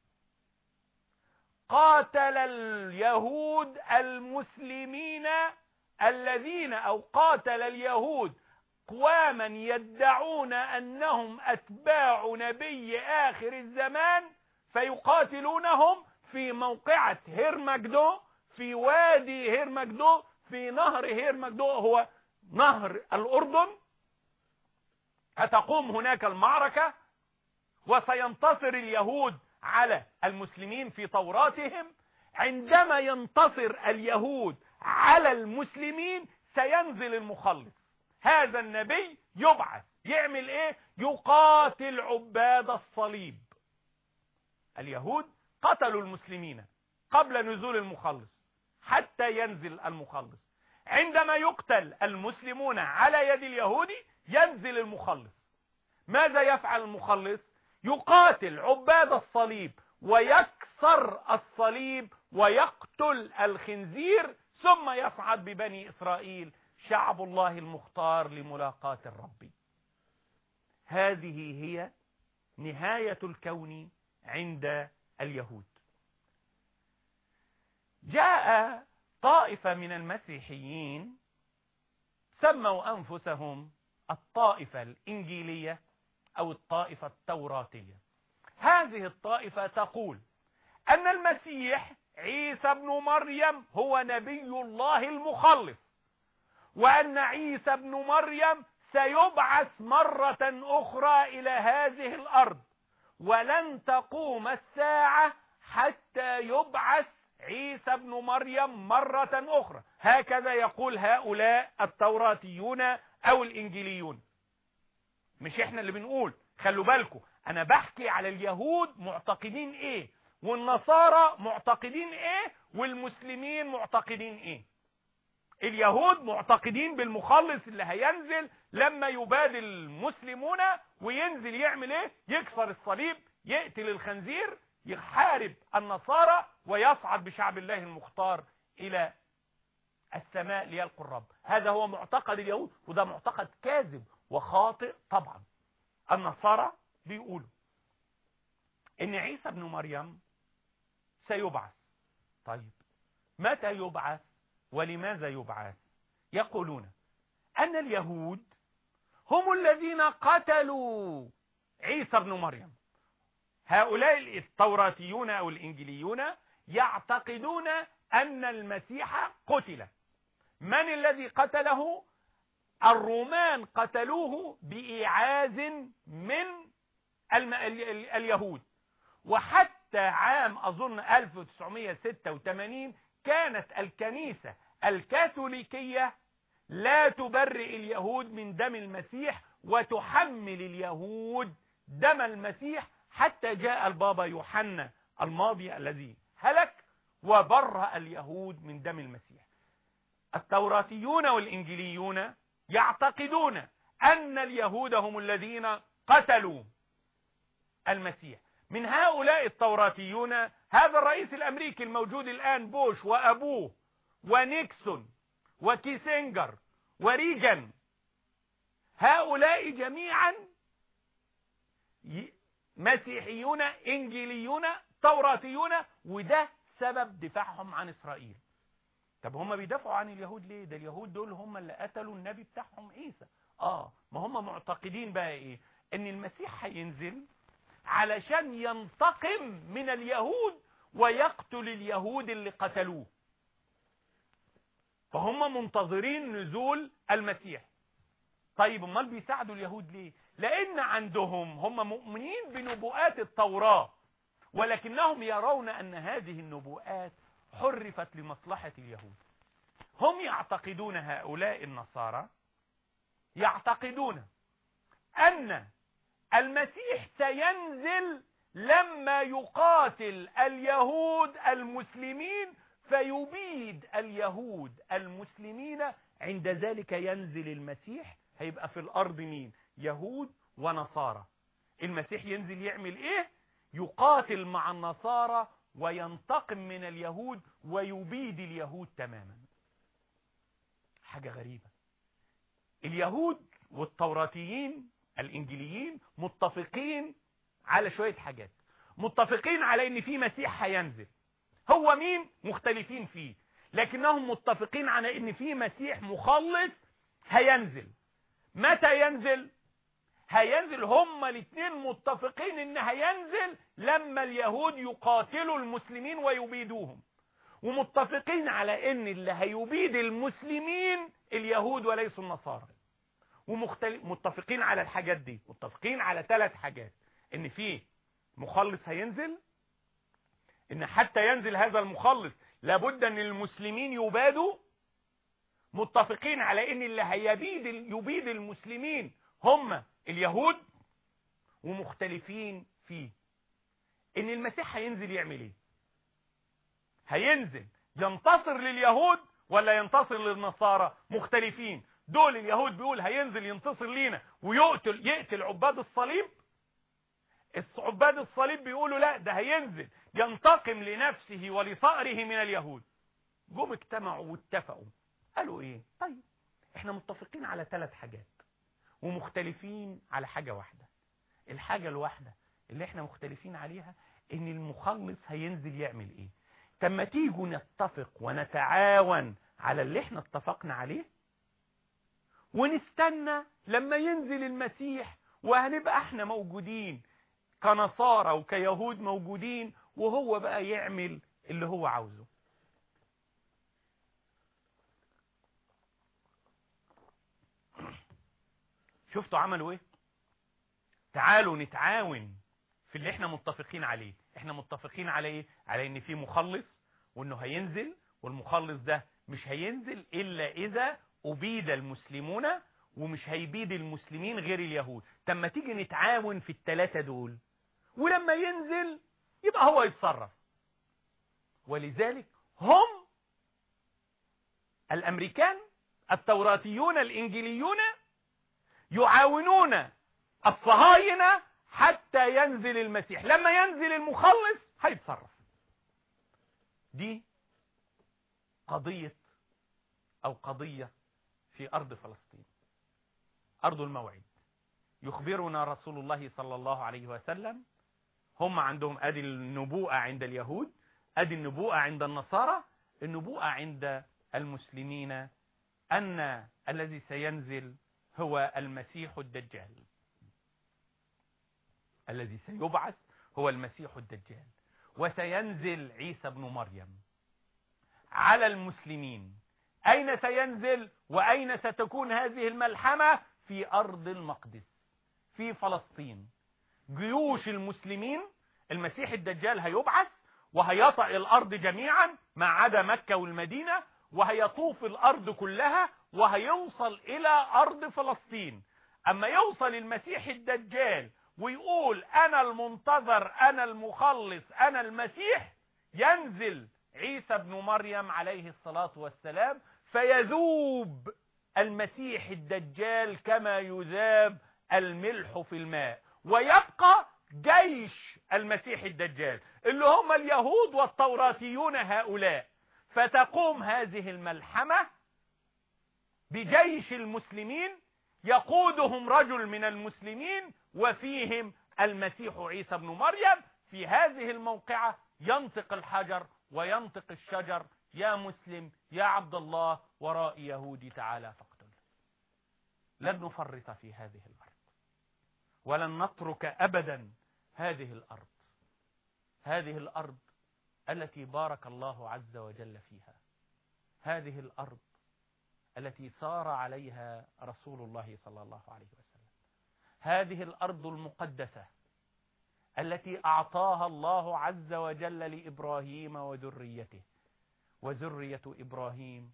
قاتل اليهود المسلمين الذين أو قاتل اليهود قواما يدعون أنهم أتباع نبي آخر الزمان، فيقاتلونهم في موقعة هيرمجدو، في وادي هيرمجدو، في نهر هيرمجدو، هو نهر الأردن. هتقوم هناك المعركة وسينتصر اليهود على المسلمين في توراتهم. عندما ينتصر اليهود على المسلمين سينزل المخلص. هذا النبي يبعث يعمل ايه؟ يقاتل عباد الصليب. اليهود قتلوا المسلمين قبل نزول المخلص حتى ينزل المخلص. عندما يقتل المسلمون على يد اليهود ينزل المخلص. ماذا يفعل المخلص؟ يقاتل عباد الصليب ويكسر الصليب ويقتل الخنزير، ثم يصعد ببني إسرائيل شعب الله المختار لملاقاة الرب. هذه هي نهاية الكون عند اليهود. جاء طائفة من المسيحيين سموا أنفسهم الطائفة الإنجيلية أو الطائفة التوراتية. هذه الطائفة تقول أن المسيح عيسى ابن مريم هو نبي الله المخلص، وأن عيسى ابن مريم سيبعث مرة أخرى إلى هذه الأرض، ولن تقوم الساعة حتى يبعث عيسى ابن مريم مرة أخرى. هكذا يقول هؤلاء التوراتيون أو الإنجيليون، مش إحنا اللي بنقول. خلوا بالكم، أنا بحكي على اليهود معتقدين إيه، والنصارى معتقدين إيه، والمسلمين معتقدين إيه. اليهود معتقدين بالمخلص اللي هينزل لما يبادل المسلمون، وينزل يعمل إيه؟ يكسر الصليب، يقتل الخنزير، يحارب النصارى، ويصعد بشعب الله المختار إلى السماء ليلقوا الرب. هذا هو معتقد اليهود، وده معتقد كاذب وخاطئ طبعا. النصارى بيقولوا ان عيسى ابن مريم سيبعث. طيب متى يبعث ولماذا يبعث؟ يقولون ان اليهود هم الذين قتلوا عيسى ابن مريم. هؤلاء التوراتيون او الانجيليون يعتقدون ان المسيح قتل. من الذي قتله؟ الرومان قتلوه بإيعاز من اليهود. وحتى عام أظن ألف وتسعمائة وستة وثمانين كانت الكنيسة الكاثوليكية لا تبرئ اليهود من دم المسيح، وتحمل اليهود دم المسيح حتى جاء البابا يوحنا الماضي الذي هلك وبرأ اليهود من دم المسيح. التوراتيون والإنجيليون يعتقدون أن اليهود هم الذين قتلوا المسيح. من هؤلاء التوراتيون هذا الرئيس الأمريكي الموجود الآن بوش وأبوه ونيكسون وكيسنجر وريجن، هؤلاء جميعا مسيحيون إنجيليون توراتيون، وده سبب دفاعهم عن إسرائيل. طب هم بيدافعوا عن اليهود ليه؟ ده اليهود دول هم اللي قتلوا النبي بتاعهم عيسى. اه ما هم معتقدين بقى ايه؟ ان المسيح هينزل علشان ينتقم من اليهود ويقتل اليهود اللي قتلوه، فهم منتظرين نزول المسيح. طيب امال بيساعدوا اليهود ليه؟ لان عندهم هم مؤمنين بنبوءات التوراة، ولكنهم يرون ان هذه النبوءات حرفت لمصلحة اليهود. هم يعتقدون، هؤلاء النصارى يعتقدون ان المسيح سينزل لما يقاتل اليهود المسلمين فيبيد اليهود المسلمين. عند ذلك ينزل المسيح، هيبقى في الأرض مين؟ يهود ونصارى. المسيح ينزل يعمل ايه؟ يقاتل مع النصارى وينتقم من اليهود ويبيد اليهود تماما. حاجة غريبة. اليهود والتوراتيين الإنجيليين متفقين على شوية حاجات، متفقين على ان في مسيح هينزل. هو مين؟ مختلفين فيه، لكنهم متفقين على ان في مسيح مخلص هينزل. متى ينزل؟ هينزل هما الاثنين متفقين ان هينزل لما اليهود يقاتلوا المسلمين ويبيدوهم، ومتفقين على ان اللي هيبيد المسلمين اليهود وليسوا النصارى. ومتفقين على الحاجات دي، متفقين على ثلاث حاجات: ان في مخلص هينزل، ان حتى ينزل هذا المخلص لابد ان المسلمين يبادوا، متفقين على ان اللي هيبيد يبيد المسلمين هم اليهود، ومختلفين فيه ان المسيح هينزل يعمل ايه؟ هينزل ينتصر لليهود ولا ينتصر للنصارى؟ مختلفين. دول اليهود بيقول هينزل ينتصر لينا ويقتل يقتل عباد الصليب، عباد الصليب بيقولوا لا، ده هينزل ينتقم لنفسه ولصائره من اليهود. جم اجتمعوا واتفقوا، قالوا ايه؟ طيب احنا متفقين على ثلاث حاجات ومختلفين على حاجة واحدة. الحاجة الواحدة اللي احنا مختلفين عليها ان المخلص هينزل يعمل ايه. طب ما تيجوا نتفق ونتعاون على اللي احنا اتفقنا عليه، ونستنى لما ينزل المسيح وهنبقى احنا موجودين كنصارى وكيهود موجودين، وهو بقى يعمل اللي هو عاوزه. شفتوا عملوا ايه؟ تعالوا نتعاون في اللي احنا متفقين عليه. احنا متفقين على ايه؟ على ان في مخلص وانه هينزل، والمخلص ده مش هينزل الا اذا ابيد المسلمون، ومش هيبيد المسلمين غير اليهود. طب ما تيجي نتعاون في الثلاثه دول، ولما ينزل يبقى هو يتصرف. ولذلك هم الامريكان التوراتيون الانجيليون يعاونون الصهاينة حتى ينزل المسيح. لما ينزل المخلص هيتصرف. دي قضية او قضية في ارض فلسطين، ارض الموعد. يخبرنا رسول الله صلى الله عليه وسلم، هم عندهم ادي النبوءة عند اليهود، ادي النبوءة عند النصارى، النبوءة عند المسلمين ان الذي سينزل هو المسيح الدجال. الذي سيبعث هو المسيح الدجال، وسينزل عيسى ابن مريم على المسلمين. أين سينزل وأين ستكون هذه الملحمة؟ في أرض المقدس، في فلسطين. جيوش المسلمين، المسيح الدجال هيبعث وهيطأ الأرض جميعا ما عدا مكة والمدينة، وهيطوف الأرض كلها وهيوصل إلى أرض فلسطين. أما يوصل المسيح الدجال ويقول أنا المنتظر، أنا المخلص، أنا المسيح، ينزل عيسى بن مريم عليه الصلاة والسلام فيذوب المسيح الدجال كما يذاب الملح في الماء، ويبقى جيش المسيح الدجال اللي هم اليهود والتوراتيون هؤلاء. فتقوم هذه الملحمة بجيش المسلمين يقودهم رجل من المسلمين وفيهم المسيح عيسى بن مريم. في هذه الموقعة ينطق الحجر وينطق الشجر: يا مسلم يا عبد الله وراء يهودي تعالى فاقتل. لن نفرط في هذه الأرض ولن نترك أبدا هذه الأرض، هذه الأرض التي بارك الله عز وجل فيها، هذه الأرض التي سار عليها رسول الله صلى الله عليه وسلم، هذه الأرض المقدسة التي أعطاها الله عز وجل لإبراهيم وذريته، وذرية إبراهيم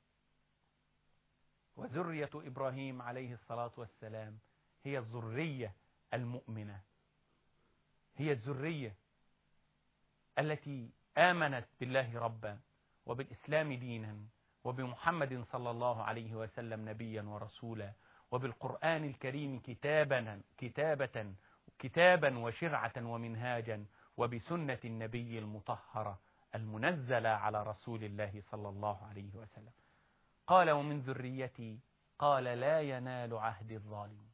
وذرية إبراهيم عليه الصلاة والسلام هي الذرية المؤمنة، هي الذرية التي آمنت بالله ربا وبالإسلام دينا وبمحمد صلى الله عليه وسلم نبيا ورسولا وبالقرآن الكريم كتابا كتابة كتابا وشرعة ومنهاجا وبسنة النبي المطهرة المنزلة على رسول الله صلى الله عليه وسلم. قال: ومن ذريتي، قال: لا ينال عهد الظالم،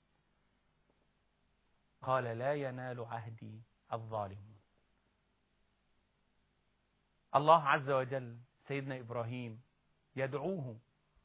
قال: لا ينال عهدي الظالم. الله عز وجل سيدنا إبراهيم يدعوه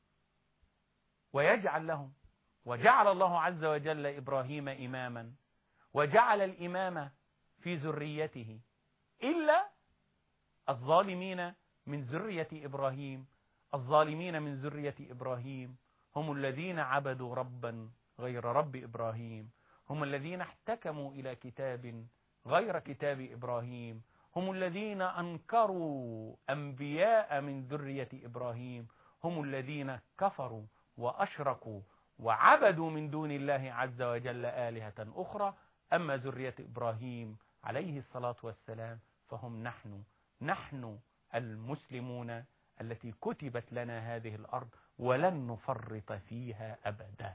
ويجعل لهم، وجعل الله عز وجل إبراهيم إماما، وجعل الإمامة في ذريته، إلا الظالمين من ذرية إبراهيم. الظالمين من ذرية إبراهيم هم الذين عبدوا ربا غير رب إبراهيم، هم الذين احتكموا إلى كتاب غير كتاب إبراهيم، هم الذين أنكروا أنبياء من ذرية إبراهيم، هم الذين كفروا وأشركوا وعبدوا من دون الله عز وجل آلهة أخرى. أما ذرية إبراهيم عليه الصلاة والسلام فهم نحن نحن المسلمون التي كتبت لنا هذه الأرض ولن نفرط فيها أبدا.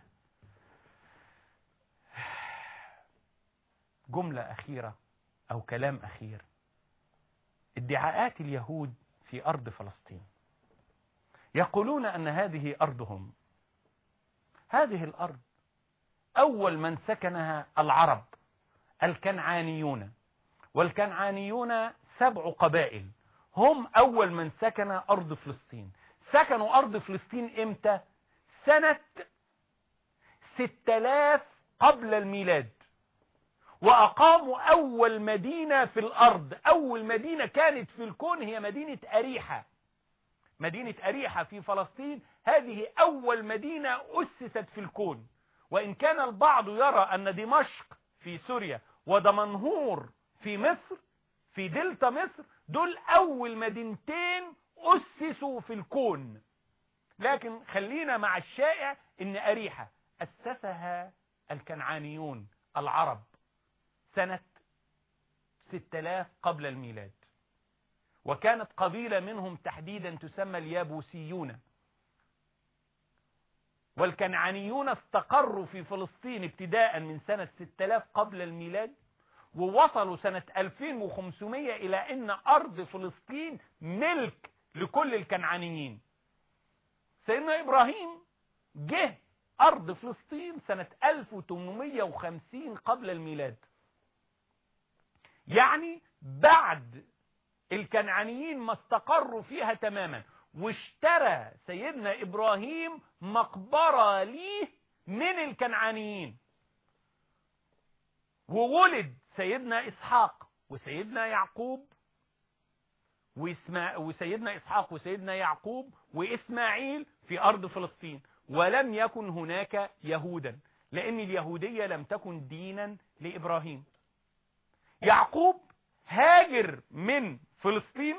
جملة أخيرة أو كلام أخير: ادعاءات اليهود في أرض فلسطين، يقولون أن هذه أرضهم. هذه الأرض أول من سكنها العرب الكنعانيون، والكنعانيون سبع قبائل، هم أول من سكن أرض فلسطين. سكنوا أرض فلسطين إمتى؟ سنة ستة آلاف قبل الميلاد، وأقاموا أول مدينة في الأرض. أول مدينة كانت في الكون هي مدينة أريحة. مدينة أريحة في فلسطين هذه أول مدينة أسست في الكون، وإن كان البعض يرى أن دمشق في سوريا ودمنهور في مصر في دلتا مصر دول أول مدينتين أسسوا في الكون، لكن خلينا مع الشائع أن أريحة أسسها الكنعانيون العرب سنة ستة آلاف قبل الميلاد، وكانت قبيلة منهم تحديدا تسمى اليابوسيون. والكنعانيون استقروا في فلسطين ابتداء من سنة ستة آلاف قبل الميلاد، ووصلوا سنة ألفين وخمسمائة إلى أن أرض فلسطين ملك لكل الكنعانيين. سيدنا إبراهيم جه أرض فلسطين سنة ألف وثمانمائة وخمسين قبل الميلاد، يعني بعد الكنعانيين ما استقروا فيها تماما. واشترى سيدنا إبراهيم مقبرة ليه من الكنعانيين، وولد سيدنا إسحاق وسيدنا يعقوب وإسماعيل، وسيدنا إسحاق وسيدنا يعقوب وإسماعيل في أرض فلسطين. ولم يكن هناك يهودا، لأن اليهودية لم تكن دينا لإبراهيم. يعقوب هاجر من فلسطين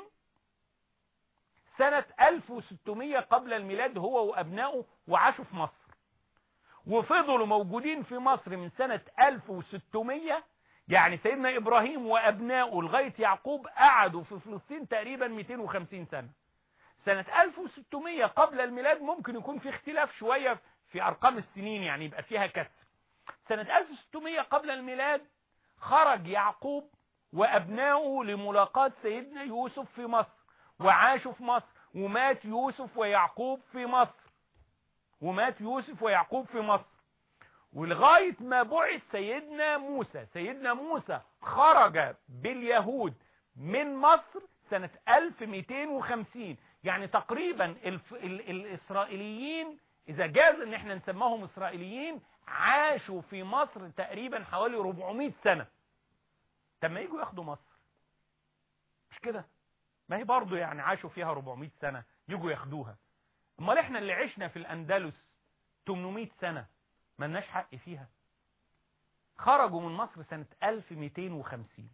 سنة ألف وستمائة قبل الميلاد هو وأبنائه، وعاشوا في مصر. وفضلوا موجودين في مصر من سنة ألف وستمية، يعني سيدنا إبراهيم وأبنائه لغاية يعقوب قعدوا في فلسطين تقريبا مئتين وخمسين سنة. سنة ألف وستمية قبل الميلاد ممكن يكون في اختلاف شوية في أرقام السنين، يعني يبقى فيها كسر. سنة ألف وستمية قبل الميلاد خرج يعقوب وأبنائه لملاقاة سيدنا يوسف في مصر، وعاشوا في مصر، ومات يوسف ويعقوب في مصر ومات يوسف ويعقوب في مصر ولغاية ما بعث سيدنا موسى. سيدنا موسى خرج باليهود من مصر سنة ألف ومئتين وخمسين، يعني تقريبا الف... ال... الإسرائيليين، إذا جاز ان احنا نسميهم إسرائيليين، عاشوا في مصر تقريبا حوالي أربعمائة سنة. طب ما يجوا ياخدوا مصر، مش كده؟ ما هي برضو يعني عاشوا فيها أربعمائة سنة يجوا ياخدوها. امال احنا اللي عشنا في الأندلس ثمانمائة سنة ما لناش حق فيها؟ خرجوا من مصر سنة ألف ومئتين وخمسين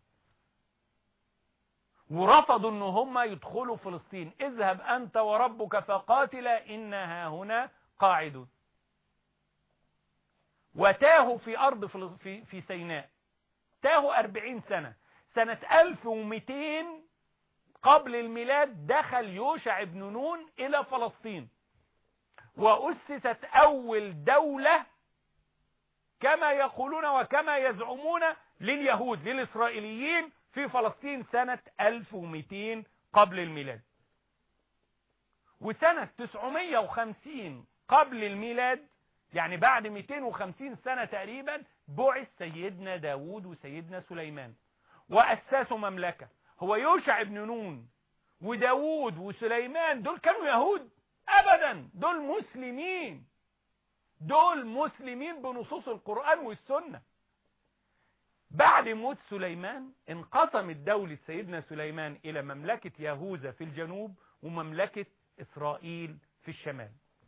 ورفضوا ان هم يدخلوا فلسطين. اذهب انت وربك فقاتلا إنها هنا قاعدون. وتاهوا في ارض فلس... في في سيناء، تاهوا أربعين سنة. سنة ألف ومئتين قبل الميلاد دخل يوشع بن نون الى فلسطين، وأسست اول دولة كما يقولون وكما يزعمون لليهود للإسرائيليين في فلسطين سنة ألف ومئتين قبل الميلاد. وسنة تسعمائة وخمسين قبل الميلاد، يعني بعد مئتين وخمسين سنة تقريبا، بعث سيدنا داود وسيدنا سليمان وأسسوا مملكة. هو يوشع بن نون وداود وسليمان دول كانوا يهود؟ أبدا، دول مسلمين، دول مسلمين بنصوص القرآن والسنة. بعد موت سليمان انقسمت دولة سيدنا سليمان إلى مملكة يهوذا في الجنوب ومملكة إسرائيل في الشمال.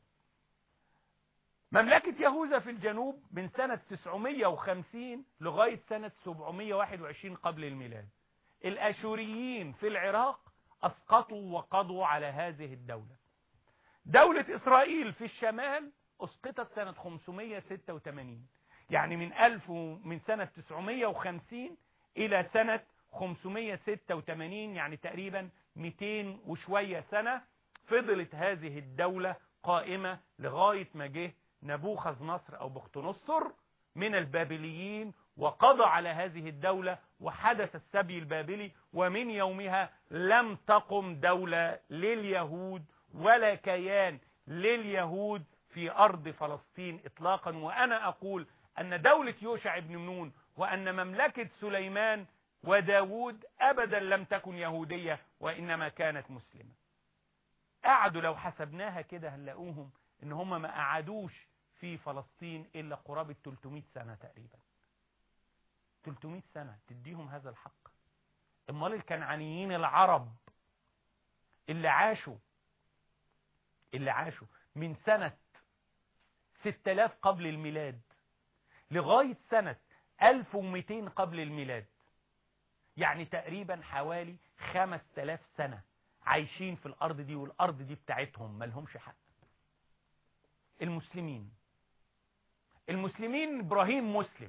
مملكة يهوذا في الجنوب من سنة تسعمائة وخمسين لغاية سنة سبعمائة وواحد وعشرين قبل الميلاد. الأشوريين في العراق أسقطوا وقضوا على هذه الدولة. دولة إسرائيل في الشمال أسقطت سنة خمسمائة وستة وثمانين، يعني من ألف من سنة تسعمائة وخمسين إلى سنة خمسمائة وستة وثمانين، يعني تقريبا مئتين وشوية سنة فضلت هذه الدولة قائمة لغاية ما جه نبوخذ نصر أو بختنصر من البابليين وقضى على هذه الدولة وحدث السبي البابلي. ومن يومها لم تقم دولة لليهود ولا كيان لليهود في أرض فلسطين إطلاقا. وأنا أقول أن دولة يوشع بن نون وأن مملكة سليمان وداود أبدا لم تكن يهودية وإنما كانت مسلمة. قعدوا لو حسبناها كده هنلاقوهم إن هم ما قعدوش في فلسطين إلا قرابة ثلاثمائة سنة تقريبا. ثلاثمائة سنة تديهم هذا الحق؟ امال الكنعانيين العرب اللي عاشوا اللي عاشوا من سنة ستة آلاف قبل الميلاد لغاية سنة ألف ومئتين قبل الميلاد، يعني تقريبا حوالي خمسة آلاف سنة عايشين في الأرض دي، والأرض دي بتاعتهم ما لهمش حق. المسلمين المسلمين إبراهيم مسلم،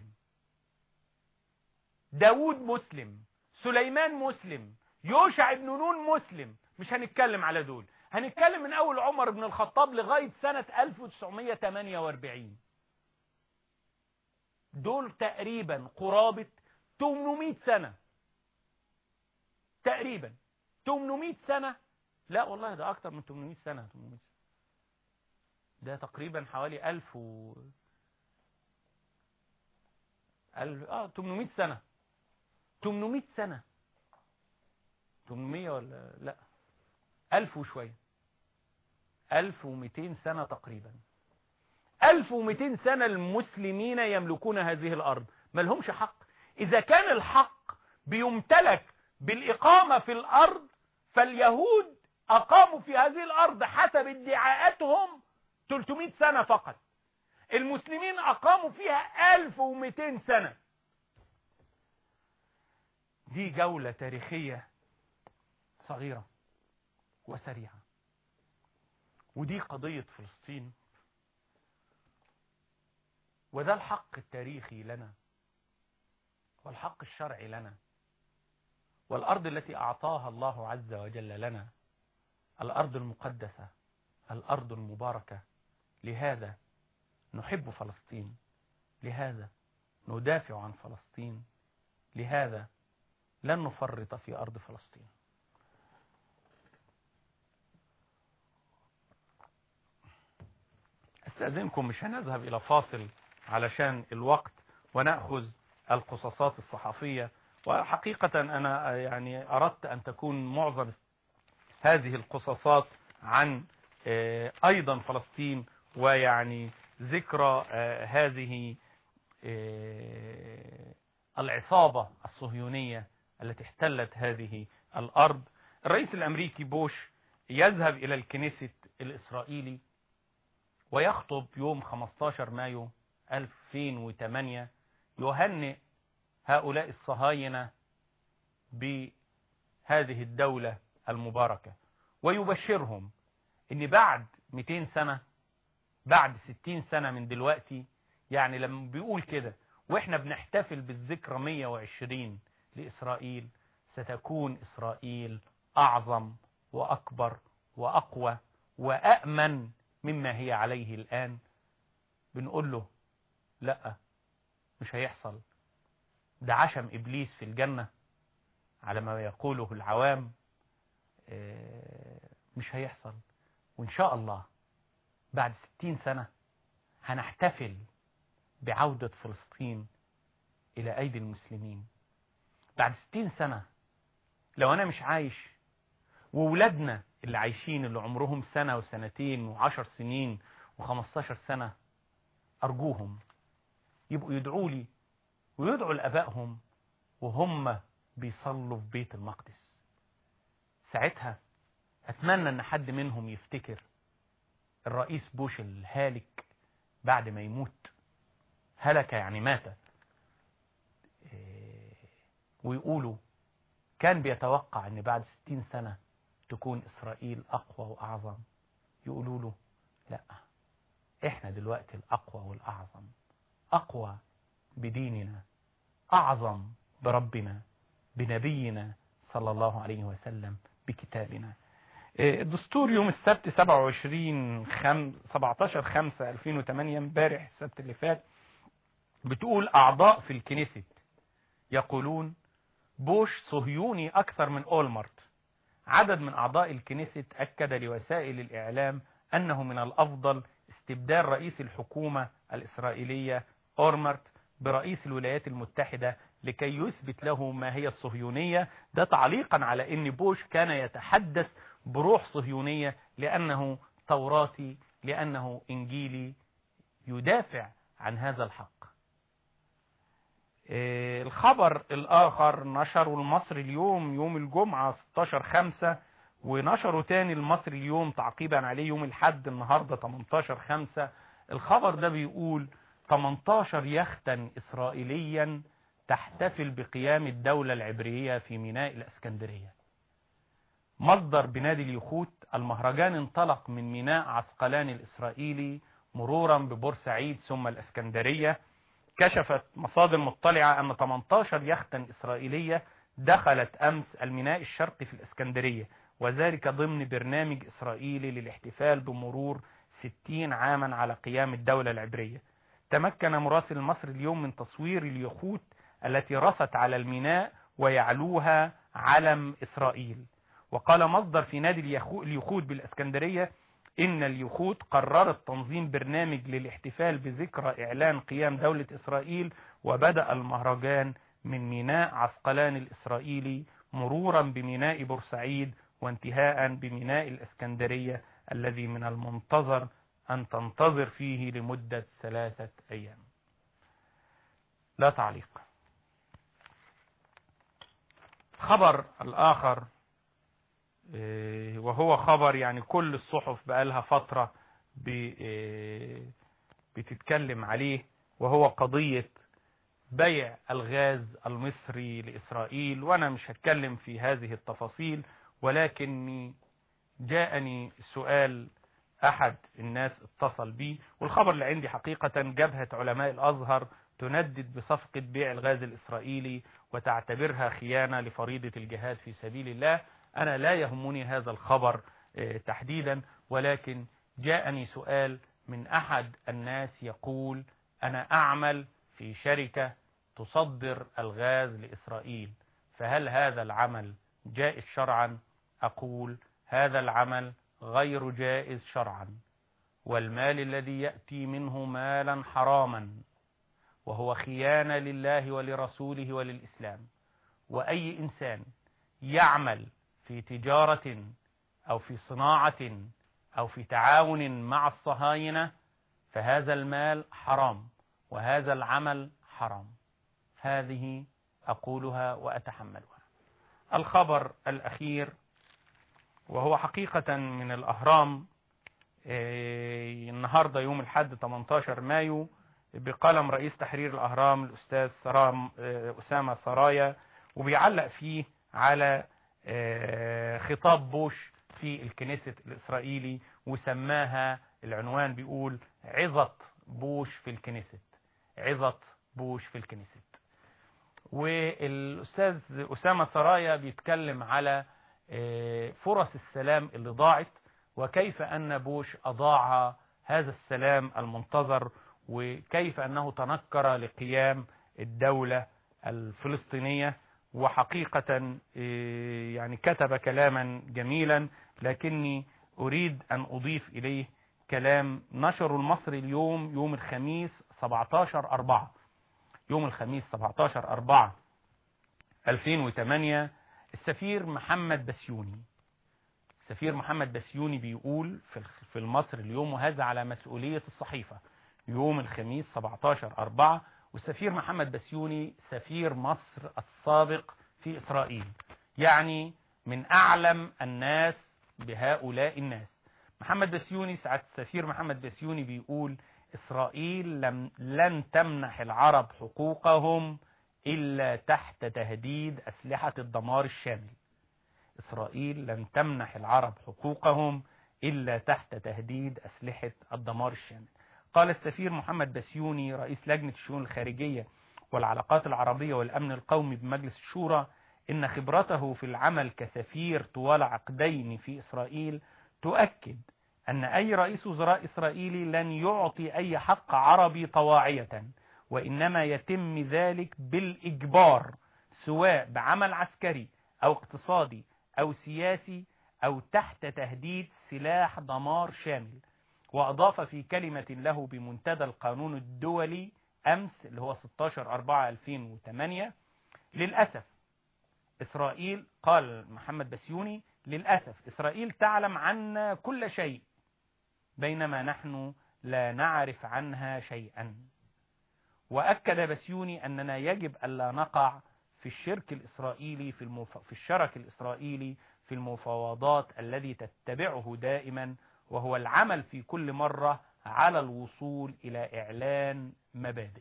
داود مسلم، سليمان مسلم، يوشع بن نون مسلم. مش هنتكلم على دول، هنتكلم من أول عمر بن الخطاب لغاية سنة ألف وتسعمائة وثمانية وأربعين. دول تقريبا قرابة ثمانمائة سنة، تقريبا ثمانمائة سنة. لا والله ده أكتر من ثمانمائة سنة. ثمانمائة سنة ده تقريبا حوالي ألف و ألف آه ثمانمائة سنة. ثمانمائة سنة ثمانمائة ولا لا ألف وشوية، ألف ومئتين سنة تقريبا. ألف ومئتين سنة المسلمين يملكون هذه الأرض، ما لهمش حق. إذا كان الحق بيمتلك بالإقامة في الأرض، فاليهود أقاموا في هذه الأرض حسب ادعاءاتهم ثلاثمائة سنة فقط. المسلمين أقاموا فيها ألف ومئتين سنة. دي جولة تاريخية صغيرة وسريعة. ودي قضية فلسطين وده الحق التاريخي لنا والحق الشرعي لنا، والأرض التي أعطاها الله عز وجل لنا، الأرض المقدسة، الأرض المباركة. لهذا نحب فلسطين، لهذا ندافع عن فلسطين، لهذا لن نفرط في أرض فلسطين. استأذنكم مش هنذهب إلى فاصل علشان الوقت ونأخذ القصصات الصحفية، وحقيقة أنا يعني أردت أن تكون معظم هذه القصصات عن أيضا فلسطين، ويعني ذكرى هذه العصابة الصهيونية التي احتلت هذه الأرض. الرئيس الأمريكي بوش يذهب إلى الكنيست الإسرائيلي ويخطب يوم خمسة عشر مايو ألفين وثمانية، يهنئ هؤلاء الصهاينة بهذه الدولة المباركة، ويبشرهم ان بعد مئتين سنة، بعد ستين سنة من دلوقتي، يعني لما بيقول كده واحنا بنحتفل بالذكرى مئة وعشرين لإسرائيل، ستكون إسرائيل أعظم وأكبر وأقوى وأأمن مما هي عليه الآن. بنقول له لا، مش هيحصل، ده عشم إبليس في الجنة على ما يقوله العوام، مش هيحصل. وإن شاء الله بعد ستين سنة هنحتفل بعودة فلسطين إلى أيدي المسلمين. بعد ستين سنة لو أنا مش عايش، وولادنا اللي عايشين اللي عمرهم سنة وسنتين وعشر سنين وخمستاشر سنة، أرجوهم يبقوا يدعوا لي ويدعوا لأبائهم وهم بيصلوا في بيت المقدس. ساعتها أتمنى أن حد منهم يفتكر الرئيس بوش الهالك بعد ما يموت، هلك يعني مات، ويقولوا كان بيتوقع أن بعد ستين سنة تكون إسرائيل أقوى وأعظم. يقولوا له لا، إحنا دلوقتي الأقوى والأعظم، أقوى بديننا، أعظم بربنا، بنبينا صلى الله عليه وسلم، بكتابنا. الدستور يوم السبت سبعة وعشرين سبعتاشر خمسة ألفين وثمانية، امبارح السبت اللي فات، بتقول أعضاء في الكنيست يقولون بوش صهيوني أكثر من أولمرت. عدد من أعضاء الكنيست أكد لوسائل الإعلام أنه من الأفضل استبدال رئيس الحكومة الإسرائيلية أولمرت برئيس الولايات المتحدة لكي يثبت له ما هي الصهيونية. ده تعليقا على أن بوش كان يتحدث بروح صهيونية، لأنه توراتي، لأنه إنجيلي، يدافع عن هذا الحق. الخبر الآخر نشره المصري اليوم يوم الجمعة ستاشر خمسة، ونشره تاني المصري اليوم تعقيبا عليه يوم الحد النهاردة تمنتاشر خمسة. الخبر ده بيقول تمنتاشر يختا إسرائيليا تحتفل بقيام الدولة العبرية في ميناء الإسكندرية. مصدر بنادي اليخوت، المهرجان انطلق من ميناء عسقلان الإسرائيلي مرورا ببورسعيد ثم الإسكندرية. كشفت مصادر مطلعة أن تمنتاشر يختا إسرائيلية دخلت أمس الميناء الشرقي في الإسكندرية، وذلك ضمن برنامج إسرائيلي للاحتفال بمرور ستين عاما على قيام الدولة العبرية. تمكن مراسل مصر اليوم من تصوير اليخوت التي رست على الميناء ويعلوها علم إسرائيل. وقال مصدر في نادي اليخوت بالإسكندرية إن اليخوت قررت تنظيم برنامج للاحتفال بذكرى إعلان قيام دولة إسرائيل، وبدأ المهرجان من ميناء عسقلان الإسرائيلي مرورا بميناء بورسعيد وانتهاء بميناء الإسكندرية الذي من المنتظر أن تنتظر فيه لمدة ثلاثة أيام. لا تعليق. خبر الآخر وهو خبر يعني كل الصحف بقالها فترة بتتكلم عليه، وهو قضية بيع الغاز المصري لإسرائيل. وأنا مش هتكلم في هذه التفاصيل، ولكني جاءني سؤال أحد الناس اتصل بي، والخبر اللي عندي حقيقة جبهة علماء الأزهر تندد بصفقة بيع الغاز الإسرائيلي وتعتبرها خيانة لفريضة الجهاد في سبيل الله. أنا لا يهمني هذا الخبر تحديدا، ولكن جاءني سؤال من أحد الناس يقول أنا أعمل في شركة تصدر الغاز لإسرائيل، فهل هذا العمل جائز شرعا؟ أقول هذا العمل غير جائز شرعا، والمال الذي يأتي منه مالا حراما، وهو خيانة لله ولرسوله وللإسلام. وأي إنسان يعمل في تجارة أو في صناعة أو في تعاون مع الصهاينة فهذا المال حرام وهذا العمل حرام. هذه أقولها وأتحملها. الخبر الأخير وهو حقيقة من الأهرام، النهاردة يوم الحد ثمانية عشر مايو، بقلم رئيس تحرير الأهرام الأستاذ سرام أسامة سرايا، وبيعلق فيه على خطاب بوش في الكنيست الإسرائيلي، وسماها العنوان بيقول عظة بوش في الكنيست، عظة بوش في الكنيست. والأستاذ أسامة سرايا بيتكلم على فرص السلام اللي ضاعت، وكيف أن بوش أضاع هذا السلام المنتظر، وكيف أنه تنكر لقيام الدولة الفلسطينية. وحقيقة يعني كتب كلاما جميلا، لكني أريد أن أضيف إليه كلام نشر المصري اليوم يوم الخميس سبعة عشر أربعة، يوم الخميس سبعة عشر أربعة ألفين وثمانية. السفير محمد بسيوني السفير محمد بسيوني بيقول في المصري اليوم، وهذا على مسؤولية الصحيفة، يوم الخميس سبعة عشر أربعة، والسفير محمد بسيوني سفير مصر السابق في إسرائيل، يعني من أعلم الناس بهؤلاء الناس. محمد بسيوني سعادة السفير محمد بسيوني بيقول إسرائيل لم لن تمنح العرب حقوقهم إلا تحت تهديد أسلحة الدمار الشامل. إسرائيل لن تمنح العرب حقوقهم إلا تحت تهديد أسلحة الدمار الشامل. قال السفير محمد بسيوني رئيس لجنة الشؤون الخارجية والعلاقات العربية والأمن القومي بمجلس الشورى إن خبرته في العمل كسفير طوال عقدين في إسرائيل تؤكد أن أي رئيس وزراء إسرائيلي لن يعطي أي حق عربي طواعية، وإنما يتم ذلك بالإجبار، سواء بعمل عسكري أو اقتصادي أو سياسي أو تحت تهديد سلاح دمار شامل. وأضاف في كلمة له بمنتدى القانون الدولي أمس اللي هو ستة عشر أربعة ألفين وثمانية، للأسف إسرائيل، قال محمد بسيوني، للأسف إسرائيل تعلم عنا كل شيء بينما نحن لا نعرف عنها شيئا. وأكد بسيوني أننا يجب ألا نقع في الشرك الإسرائيلي في, المف... في الشرك الإسرائيلي في المفاوضات الذي تتبعه دائما، وهو العمل في كل مرة على الوصول إلى إعلان مبادئ.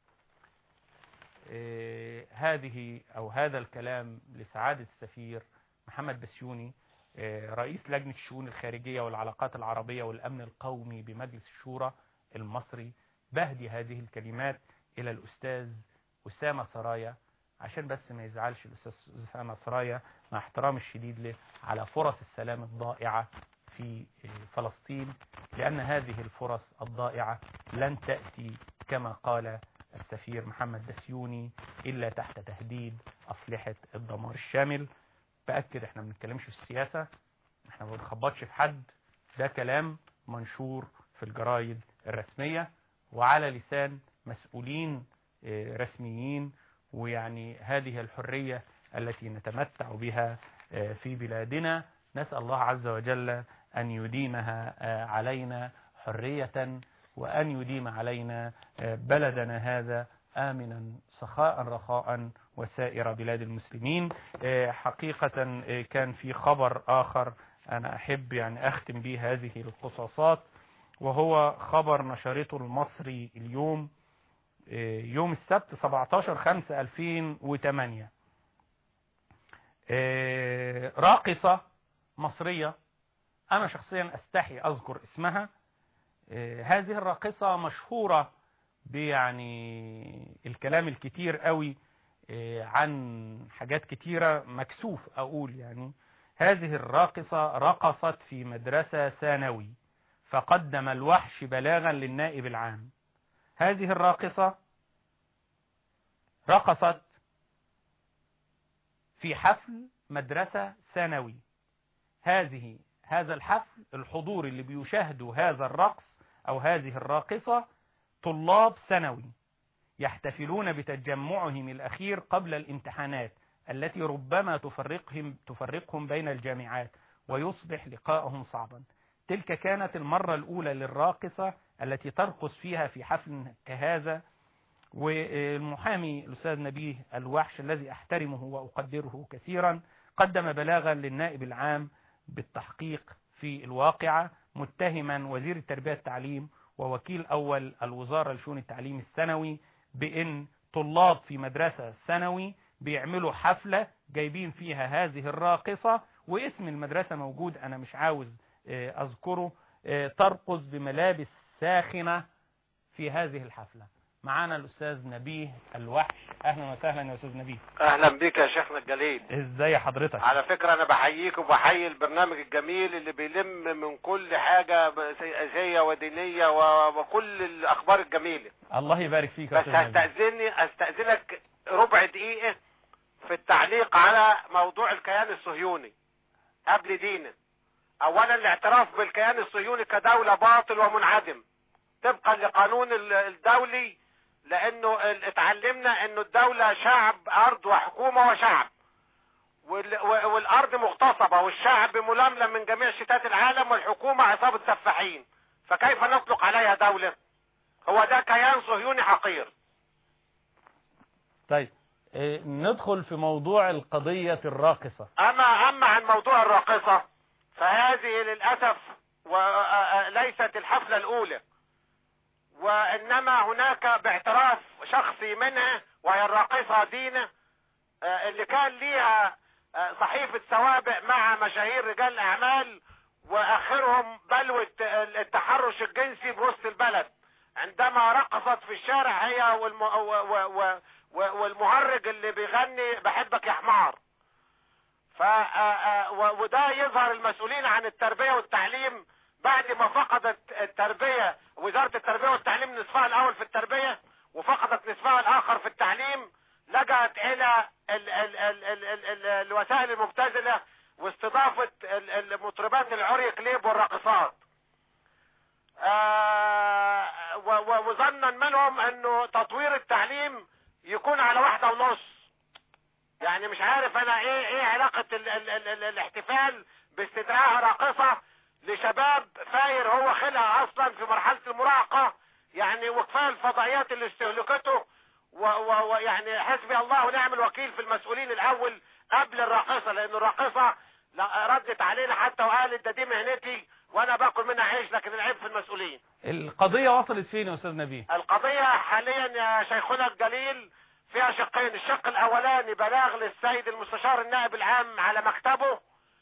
إيه هذه أو هذا الكلام لسعادة السفير محمد بسيوني إيه رئيس لجنة الشؤون الخارجية والعلاقات العربية والأمن القومي بمجلس الشورى المصري. بهدي هذه الكلمات إلى الأستاذ أسامة سرايا، عشان بس ما يزعلش الأستاذ أسامة سرايا مع احترام الشديد له على فرص السلام الضائعة في فلسطين، لأن هذه الفرص الضائعة لن تأتي كما قال السفير محمد بسيوني إلا تحت تهديد أسلحة الدمار الشامل. بأكد احنا ما بنتكلمش في السياسة، احنا ما بنخبطش في حد، ده كلام منشور في الجرايد الرسمية وعلى لسان مسؤولين رسميين، ويعني هذه الحرية التي نتمتع بها في بلادنا نسأل الله عز وجل أن يديمها علينا حرية، وأن يديم علينا بلدنا هذا آمنا سخاء رخاء وسائر بلاد المسلمين. حقيقة كان في خبر آخر أنا أحب يعني أختم به هذه القصاصات، وهو خبر نشرته المصري اليوم يوم السبت سبعة عشر خمسة ألفين وثمانية. راقصة مصرية أنا شخصيا أستحي أذكر اسمها. هذه الراقصة مشهورة بيعني الكلام الكتير قوي عن حاجات كتيرة، مكسوف أقول يعني. هذه الراقصة رقصت في مدرسة ثانوي فقدم الوحش بلاغا للنائب العام. هذه الراقصة رقصت في حفل مدرسة ثانوي. هذه هذا الحفل، الحضور اللي بيشاهدوا هذا الرقص أو هذه الراقصة طلاب ثانوي يحتفلون بتجمعهم الأخير قبل الامتحانات التي ربما تفرقهم تفرقهم بين الجامعات ويصبح لقاءهم صعبا. تلك كانت المرة الأولى للراقصة التي ترقص فيها في حفل كهذا. والمحامي الأستاذ نبيه الوحش الذي أحترمه وأقدره كثيرا قدم بلاغا للنائب العام بالتحقيق في الواقعة، متهما وزير التربية والتعليم ووكيل أول الوزارة لشؤون التعليم الثانوي بأن طلاب في مدرسة ثانوي بيعملوا حفلة جايبين فيها هذه الراقصة، واسم المدرسة موجود أنا مش عاوز أذكره، ترقص بملابس ساخنة في هذه الحفلة. معانا الأستاذ نبيه الوحش. أهلا وسهلا يا أستاذ نبيه. أهلا بك يا شيخنا الجليل. إزاي حضرتك؟ على فكرة أنا بحييك وبحيي البرنامج الجميل اللي بيلم من كل حاجة سياسية ودينية وكل الأخبار الجميلة. الله يبارك فيك يا بس هستأذني أستأذنك ربع دقيقة في التعليق على موضوع الكيان الصهيوني قبل دينه. أولا الاعتراف بالكيان الصهيوني كدولة باطل ومنعدم طبقا لقانون الدولي، لانه اتعلمنا انه الدولة شعب، ارض وحكومة وشعب، والارض مغتصبة والشعب ململم من جميع شتات العالم والحكومة عصابة سفاحين، فكيف نطلق عليها دولة؟ هو ده كيان صهيوني حقير. طيب اه ندخل في موضوع القضية الراقصة. اما اما عن موضوع الراقصة فهذه للأسف وليست الحفلة الاولى، وانما هناك باعتراف شخصي منها وهي الراقصة دينا اللي كان ليها صحيفة سوابق مع مشاهير رجال الاعمال، واخرهم بلوة التحرش الجنسي بوسط البلد عندما رقصت في الشارع هي والم... و... و... و... والمهرج اللي بيغني بحبك يا حمار. ف وده يظهر المسؤولين عن التربية والتعليم بعد ما فقدت التربية وزارة التربية والتعليم نصفها الاول في التربية وفقدت نصفها الاخر في التعليم، لجأت الى ال ال ال ال ال ال الوسائل المبتذلة واستضافة المطربات العري كليب والراقصات، وظنا منهم انه تطوير التعليم يكون على واحدة ونص. يعني مش عارف انا ايه ايه علاقة ال ال ال ال الاحتفال باستدعاء راقصة لشباب فاير هو خلقها اصلا في مرحلة المراهقة، يعني وكفاية الفضائيات اللي استهلكته، ويعني حسبي الله ونعم الوكيل في المسؤولين الاول قبل الراقصة، لان الراقصة ردت علينا حتى وقالت ده دي مهنتي وانا باكل منها عيش، لكن العيب في المسؤولين. القضية وصلت فين يا استاذ نبيه؟ القضية حاليا يا شيخنا الجليل فيها شقين. الشق الاولاني بلاغ للسيد المستشار النائب العام على مكتبه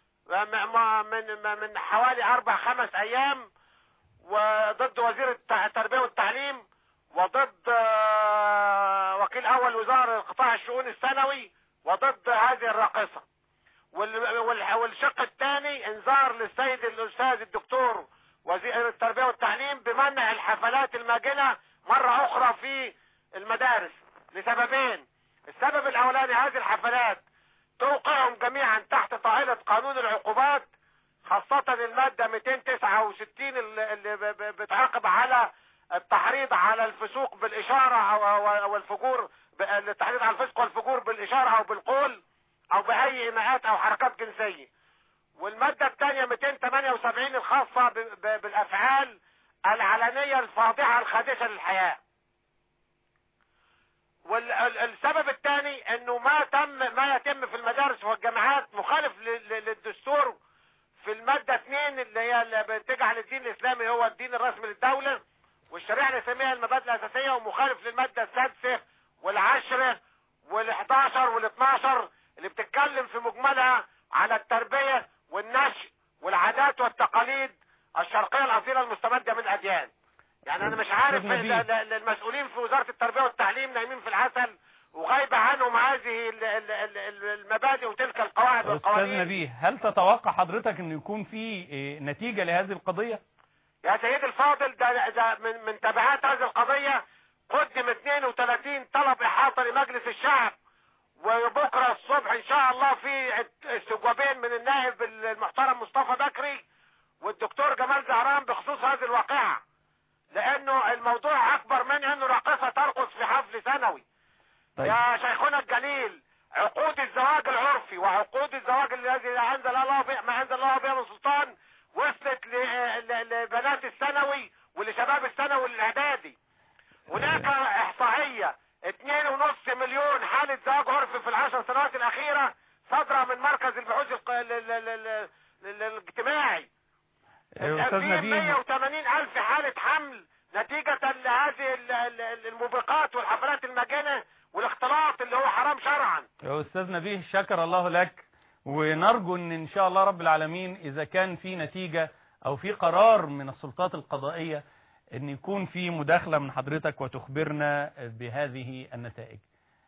من من حوالي اربع خمس ايام، وضد وزير التربية والتعليم وضد وكيل اول وزارة قطاع الشؤون الثانوي وضد هذه الراقصة. والشق الثاني انذار للسيد الاستاذ الدكتور وزير التربية والتعليم بمنع الحفلات الماجنة مرة اخرى في المدارس لسببين. السبب الاولاني هذه الحفلات توقعهم جميعا تحت طائلة قانون العقوبات، خاصة المادة مئتين وتسعة وستين اللي بتعاقب على التحريض على الفسوق بالاشارة او الفجور، التحريض على الفسق والفجور بالاشارة او بالقول او باي ايماءات او حركات جنسية. والمادة الثانية مئتين وثمانية وسبعين الخاصة بالافعال العلنية الفاضحة الخادشة للحياة. والسبب الثاني انه ما تم ما يتم في المدارس والجامعات مخالف للدستور في المادة اثنين اللي هي اللي بتجعل الدين الاسلامي هو الدين الرسمي للدولة، والشريعة الاسلامية المبادئ الاساسية، ومخالف للمادة السادسة والعشرة والحداشر والاثناشر اللي بتتكلم في مجملها على التربية والنشء والعادات والتقاليد الشرقية الأصيلة المستمدة من الأديان. يعني أنا مش عارف المسؤولين في وزارة التربية والتعليم نايمين في العسل وغايبة عنهم هذه المبادئ وتلك القواعد والقوانين. أستاذ نبيه، هل تتوقع حضرتك أن يكون في نتيجة لهذه القضية؟ يا سيد الفاضل، ده, ده من, من تبعات هذه القضية قدم اثنين وثلاثين طلب إحاطة لمجلس الشعب، وبكرة الصبح إن شاء الله في استجوابين من النائب المحترم مصطفى بكري والدكتور جمال زهران بخصوص هذه الواقعة، لأنه الموضوع أكبر من أنه راقصة ترقص في حفل ثانوي. طيب. يا شيخنا الجليل، عقود الزواج العرفي وعقود الزواج الذي أنزل الله به ما أنزل الله به من سلطان وصلت لبنات الثانوي ولشباب الثانوي والاعدادي. هناك احصائيه اثنين ونص مليون حاله زواج عرفي في العشر سنوات الاخيره صادره من مركز البحوث الاجتماعي. في مئة وثمانين الف حاله حمل نتيجه لهذه الموبقات والحفلات المجانيه والاختلاط اللي هو حرام شرعا. يا استاذ نبيه، شكر الله لك، ونرجو ان ان شاء الله رب العالمين اذا كان في نتيجة او في قرار من السلطات القضائية ان يكون في مداخلة من حضرتك وتخبرنا بهذه النتائج.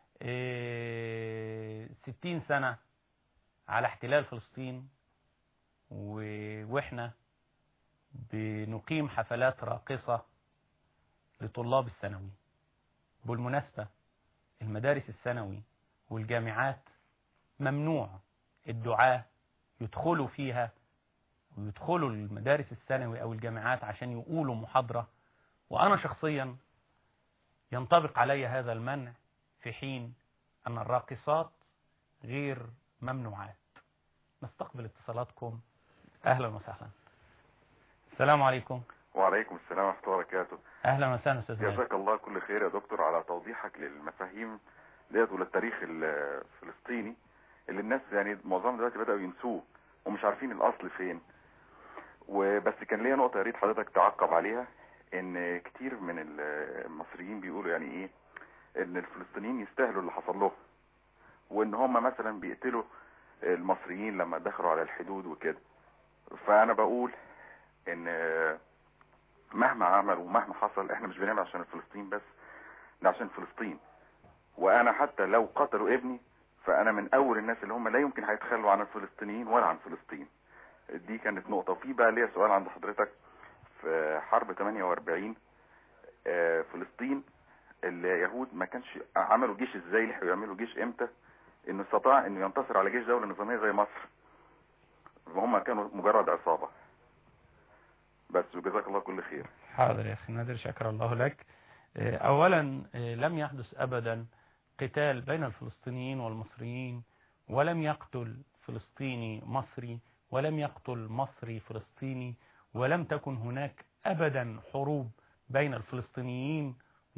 ستين سنة على احتلال فلسطين واحنا بنقيم حفلات راقصة لطلاب الثانوي. بالمناسبة المدارس الثانوي والجامعات ممنوع الدعاة يدخلوا فيها ويدخلوا المدارس الثانوي او الجامعات عشان يقولوا محاضرة، وانا شخصيا ينطبق علي هذا المنع في حين ان الراقصات غير ممنوعات. نستقبل اتصالاتكم. اهلا وسهلا. السلام عليكم. وعليكم السلام ورحمة الله وبركاته. اهلا وسهلا استاذ. جزاك الله كل خير يا دكتور على توضيحك للمفاهيم ديت وللتاريخ الفلسطيني اللي الناس يعني معظمهم دلوقتي بدأوا ينسوه ومش عارفين الأصل فين. وبس كان ليا نقطة يا ريت حضرتك تعقب عليها، ان كتير من المصريين بيقولوا يعني ايه ان الفلسطينيين يستاهلوا اللي حصل لهم، وان هم مثلا بيقتلوا المصريين لما دخلوا على الحدود وكده. فانا بقول ان مهما عملوا ومهما حصل احنا مش بنعمل عشان الفلسطين بس، ده عشان فلسطين. وانا حتى لو قتلوا ابني فانا من اول الناس اللي هم لا يمكن هيتخلوا عن الفلسطينيين ولا عن فلسطين. دي كانت نقطة. وفي بقى ليا سؤال عند حضرتك. في حرب ثمانية وأربعين فلسطين اليهود ما كانش عملوا جيش ازاي، لحقوا يعملوا جيش امتى انه استطاع انه ينتصر على جيش دولة نظامية زي مصر؟ وهم كانوا مجرد عصابة بس. وجزاك الله كل خير. حاضر يا اخي نادر، شكر الله لك. اولا لم يحدث ابدا قتال بين الفلسطينيين والمصريين، ولم يقتل فلسطيني مصري ولم يقتل مصري فلسطيني، ولم تكن هناك أبدا حروب بين الفلسطينيين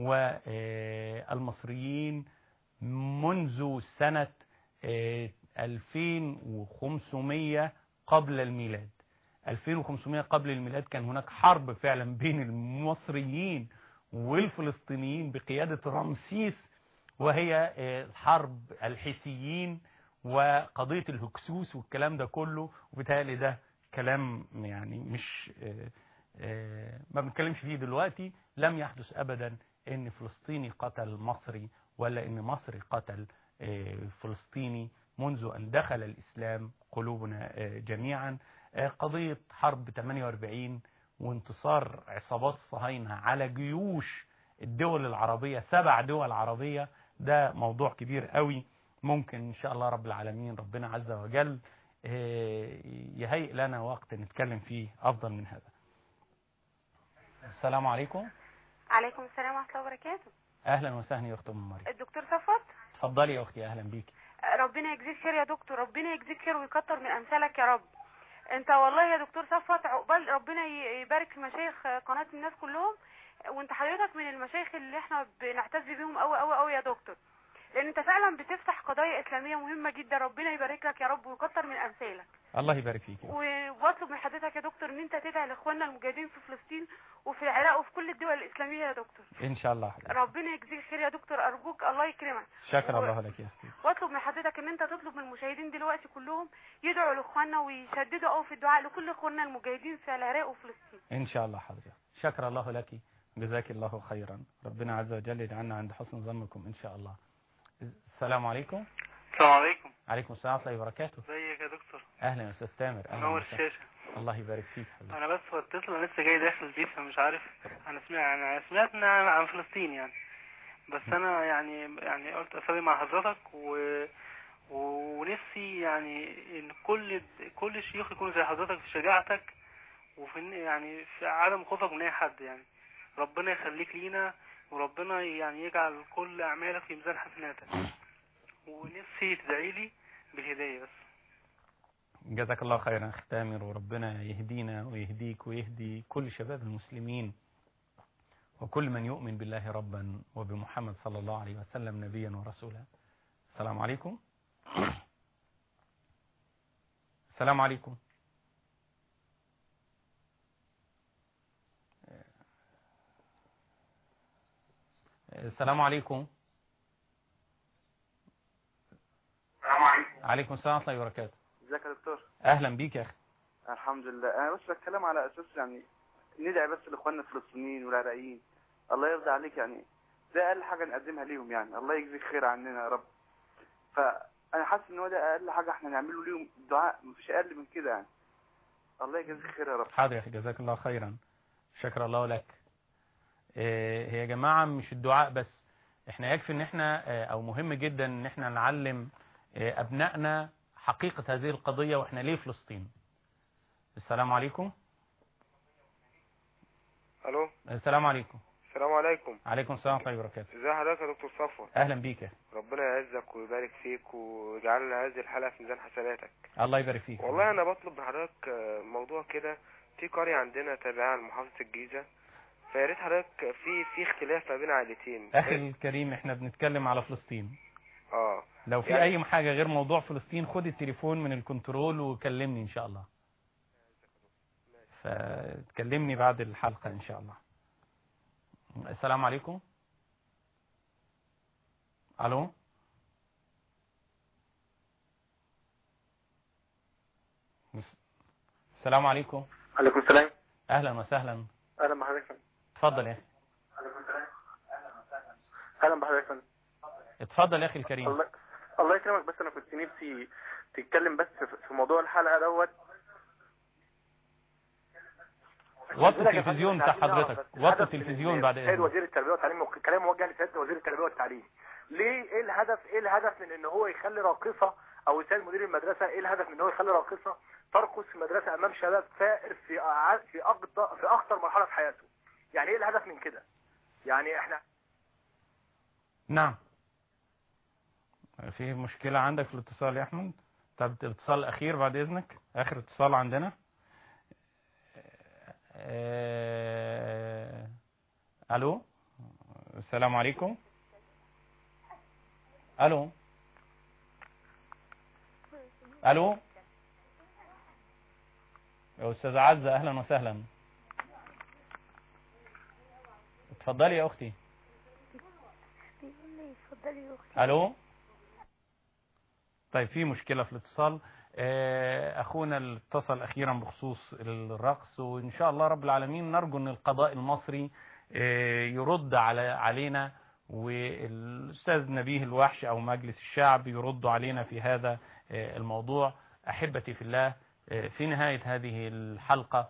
والمصريين منذ سنة ألفين وخمسمائة قبل الميلاد. ألفين وخمسمائة قبل الميلاد كان هناك حرب فعلا بين المصريين والفلسطينيين بقيادة رمسيس، وهي حرب الحيثيين وقضية الهكسوس والكلام ده كله. وبالتالي ده كلام يعني مش آآ آآ ما بنتكلمش فيه دلوقتي. لم يحدث ابدا ان فلسطيني قتل مصري ولا ان مصري قتل فلسطيني منذ ان دخل الاسلام قلوبنا جميعا. قضية حرب ثمانية وأربعين وانتصار عصابات الصهاينة على جيوش الدول العربية، سبع دول عربية، ده موضوع كبير قوي. ممكن ان شاء الله رب العالمين ربنا عز وجل يهيئ لنا وقت نتكلم فيه افضل من هذا. السلام عليكم. عليكم السلام ورحمه الله وبركاته. اهلا وسهلا يا اخت ام مريم. الدكتور صفوت. اتفضلي يا اختي. اهلا بيكي. ربنا يجزيك خير يا دكتور، ربنا يجزيك خير ويكتر من امثالك يا رب. انت والله يا دكتور صفوت عقبال ربنا يبارك في مشايخ قناه الناس كلهم، وانت حضرتك من المشايخ اللي احنا بنعتز بيهم قوي قوي قوي يا دكتور، لان انت فعلا بتفتح قضايا اسلاميه مهمه جدا. ربنا يبارك لك يا رب ويكتر من امثالك. الله يبارك فيك. واطلب من حضرتك يا دكتور ان انت تدعي لاخواننا المجاهدين في فلسطين وفي العراق وفي كل الدول الاسلاميه يا دكتور. ان شاء الله حضرتك. ربنا يجزيك خير يا دكتور، ارجوك الله يكرمك. شكرا و... الله لك يا اختي. واطلب من حضرتك ان انت تطلب من المشاهدين دلوقتي كلهم يدعوا لاخواننا ويشددوا قوي في الدعاء لكل اخواننا المجاهدين في العراق وفلسطين. ان شاء الله حضرتك. شكر الله لك، جزاك الله خيرا، ربنا عز وجل يجعلنا عند حسن ظنكم ان شاء الله. السلام عليكم. السلام عليكم. عليكم السلام ورحمه الله وبركاته. ازيك يا دكتور؟ اهلا يا استاذ تامر. اهلا منور الشاشه. الله يبارك فيك حبيبي. انا بس اتصل، انا لسه جاي داخل دي فمش عارف. انا سمعت انا سمعت عن عن فلسطين يعني، بس انا يعني يعني قلت اسوي مع حضرتك و ونفسي يعني ان كل كل الشيوخ يكونوا زي حضرتك في شجاعتك وفي يعني في عدم خوفك من اي حد يعني. ربنا يخليك لينا وربنا يعني يجعل كل اعمالك في ميزان حسناتك، ونفسي تدعي لي بالهدايه بس. جزاك الله خيرا اخ تامر، وربنا يهدينا ويهديك ويهدي كل شباب المسلمين وكل من يؤمن بالله ربا وبمحمد صلى الله عليه وسلم نبيا ورسولا. السلام عليكم. السلام عليكم. السلام عليكم. السلام عليكم. عليكم السلام ورحمة الله وبركاته. ازيك يا دكتور؟ اهلا بيك يا اخي. الحمد لله. انا بس بتكلم على اساس يعني ندعي بس لاخواننا الفلسطينيين والعراقيين، الله يرضى عليك، يعني ده اقل حاجه نقدمها ليهم، يعني الله يجزيك خير عننا يا رب. فانا حاسس ان هو ده اقل حاجه احنا نعمله ليهم، دعاء، مفيش اقل من كده يعني. الله يجزيك خير يا رب. حاضر يا اخي، جزاك الله خيرا، شكر الله لك. هي يا جماعه مش الدعاء بس، احنا يكفي ان احنا او مهم جدا ان احنا نعلم ابنائنا حقيقه هذه القضيه واحنا ليه فلسطين. السلام عليكم. الو. السلام عليكم. السلام عليكم. عليكم السلام ورحمه الله وبركاته. ازي حضرتك يا دكتور صفوت؟ اهلا بيك يا ربنا يعزك ويبارك فيك ويجعل هذه الحلقه في ميزان حسناتك. الله يبارك فيك. والله انا بطلب من حضرتك موضوع كده، في قريه عندنا تابعه لمحافظه الجيزه، فيا ريت حضرتك في في اختلاف ما بين عائلتين. اخي الكريم احنا بنتكلم على فلسطين. اه لو في يعني اي حاجه غير موضوع فلسطين خد التليفون من الكنترول وكلمني ان شاء الله. فتكلمني بعد الحلقه ان شاء الله. السلام عليكم. الو. السلام عليكم. عليكم السلام. اهلا وسهلا. اهلا بحضرتك. اتفضل يا اخي. عليكم السلام. اهلا بحضرتك. اتفضل يا اخي الكريم. الله الله يكرمك، بس انا كنت نفسي تتكلم بس في موضوع الحلقه دوت. وطي التلفزيون بتاع حضرتك، وطي التلفزيون بعد اذنك. وزير التربيه والتعليم، كلام موجه لسياده وزير التربيه والتعليم. ليه؟ ايه الهدف؟ ايه الهدف من ان هو يخلي راقصه او يسال مدير المدرسه؟ ايه الهدف من ان هو يخلي راقصه ترقص في المدرسه امام شباب ثائر في في اخطر في اخطر مرحله في حياته؟ يعني ايه الهدف من كده؟ يعني احنا نعم. في مشكله عندك في الاتصال يا احمد؟ طب الاتصال الاخير بعد اذنك، اخر اتصال عندنا. آه... الو. السلام عليكم. الو. الو يا استاذه عزه، اهلا وسهلا. اتفضلي يا اختي. اتفضلي يا اختي. الو. طيب في مشكله في الاتصال. اخونا اللي اتصل اخيرا بخصوص الرقص، وان شاء الله رب العالمين نرجو ان القضاء المصري يرد على علينا، والاستاذ نبيه الوحش او مجلس الشعب يردوا علينا في هذا الموضوع. احبتي في الله، في نهاية هذه الحلقة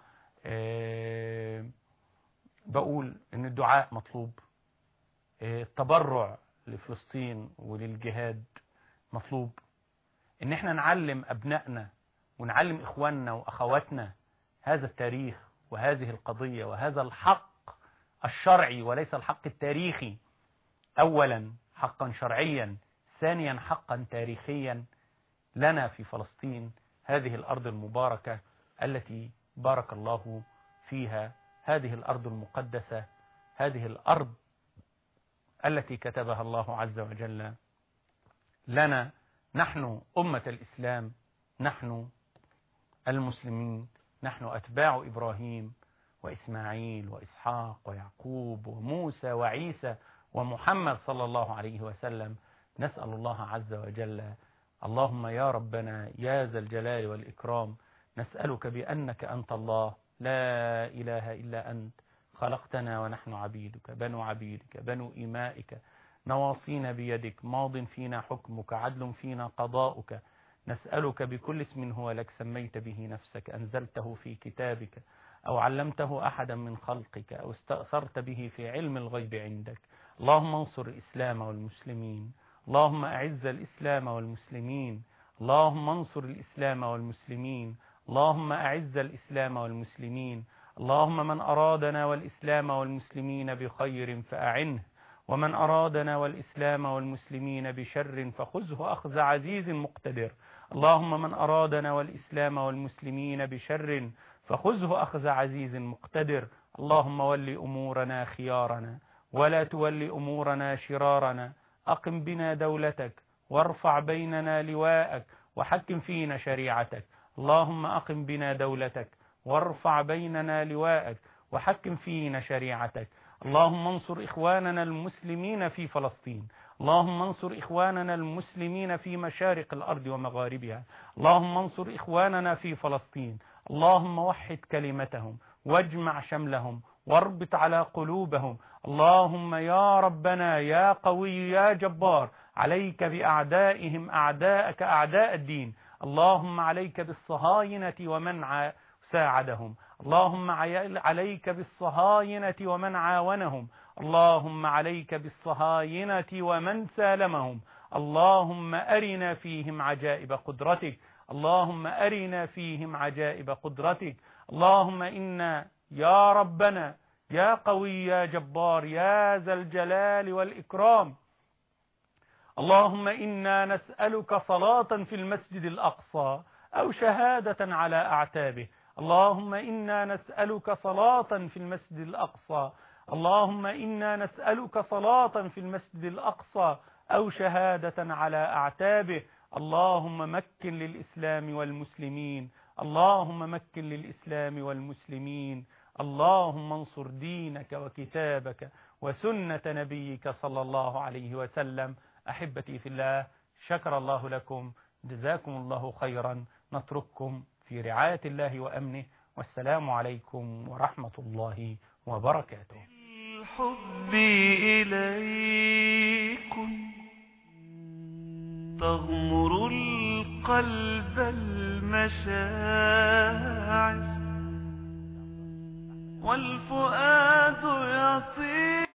بقول ان الدعاء مطلوب، التبرع لفلسطين وللجهاد مطلوب، ان احنا نعلم ابنائنا ونعلم اخواننا واخواتنا هذا التاريخ وهذه القضية وهذا الحق الشرعي وليس الحق التاريخي. اولا حقا شرعيا، ثانيا حقا تاريخيا لنا في فلسطين، هذه الارض المباركة التي بارك الله فيها، هذه الارض المقدسة، هذه الارض التي كتبها الله عز وجل لنا. نحن أمة الإسلام، نحن المسلمين، نحن أتباع إبراهيم وإسماعيل وإسحاق ويعقوب وموسى وعيسى ومحمد صلى الله عليه وسلم. نسأل الله عز وجل اللهم يا ربنا يا ذا الجلال والإكرام نسألك بأنك أنت الله لا إله إلا أنت خلقتنا ونحن عبيدك بنو عبيدك بنو إمائك نواصينا بيدك ماض فينا حكمك عدل فينا قضاؤك نسألك بكل اسم هو لك سميت به نفسك أنزلته في كتابك أو علمته أحدا من خلقك أو استأثرت به في علم الغيب عندك اللهم انصر الإسلام والمسلمين اللهم أعز الإسلام والمسلمين اللهم انصر الإسلام والمسلمين اللهم أعز الإسلام والمسلمين اللهم من أرادنا والإسلام والمسلمين بخير فأعنه ومن أرادنا والإسلام والمسلمين بشر فخذه أخذ عزيز مقتدر اللهم من أرادنا والإسلام والمسلمين بشر فخذه أخذ عزيز مقتدر اللهم ول أمورنا خيارنا ولا تول أمورنا شرارنا أقم بنا دولتك وارفع بيننا لواءك وحكم فينا شريعتك اللهم أقم بنا دولتك وارفع بيننا لواءك وحكم فينا شريعتك اللهم انصر إخواننا المسلمين في فلسطين اللهم انصر إخواننا المسلمين في مشارق الأرض ومغاربها اللهم انصر إخواننا في فلسطين اللهم وحد كلمتهم واجمع شملهم واربط على قلوبهم اللهم يا ربنا يا قوي يا جبار عليك بأعدائهم أعداءك أعداء الدين اللهم عليك بالصهاينة ومن ساعدهم اللهم عليك بالصهاينة ومن عاونهم اللهم عليك بالصهاينة ومن سالمهم اللهم أرنا فيهم عجائب قدرتك اللهم أرنا فيهم عجائب قدرتك اللهم إنا يا ربنا يا قوي يا جبار يا ذا الجلال والإكرام اللهم إنا نسألك صلاة في المسجد الأقصى أو شهادة على أعتابه اللهم إنا نسألك صلاة في المسجد الأقصى اللهم إنا نسألك صلاة في المسجد الأقصى أو شهادة على أعتابه اللهم مكن للإسلام والمسلمين اللهم مكن للإسلام والمسلمين اللهم انصر دينك وكتابك وسنة نبيك صلى الله عليه وسلم أحبتي في الله شكر الله لكم جزاكم الله خيرا نترككم في رعاية الله وأمنه والسلام عليكم ورحمة الله وبركاته الحب إليكم تغمر القلب المشاعر والفؤاد يطير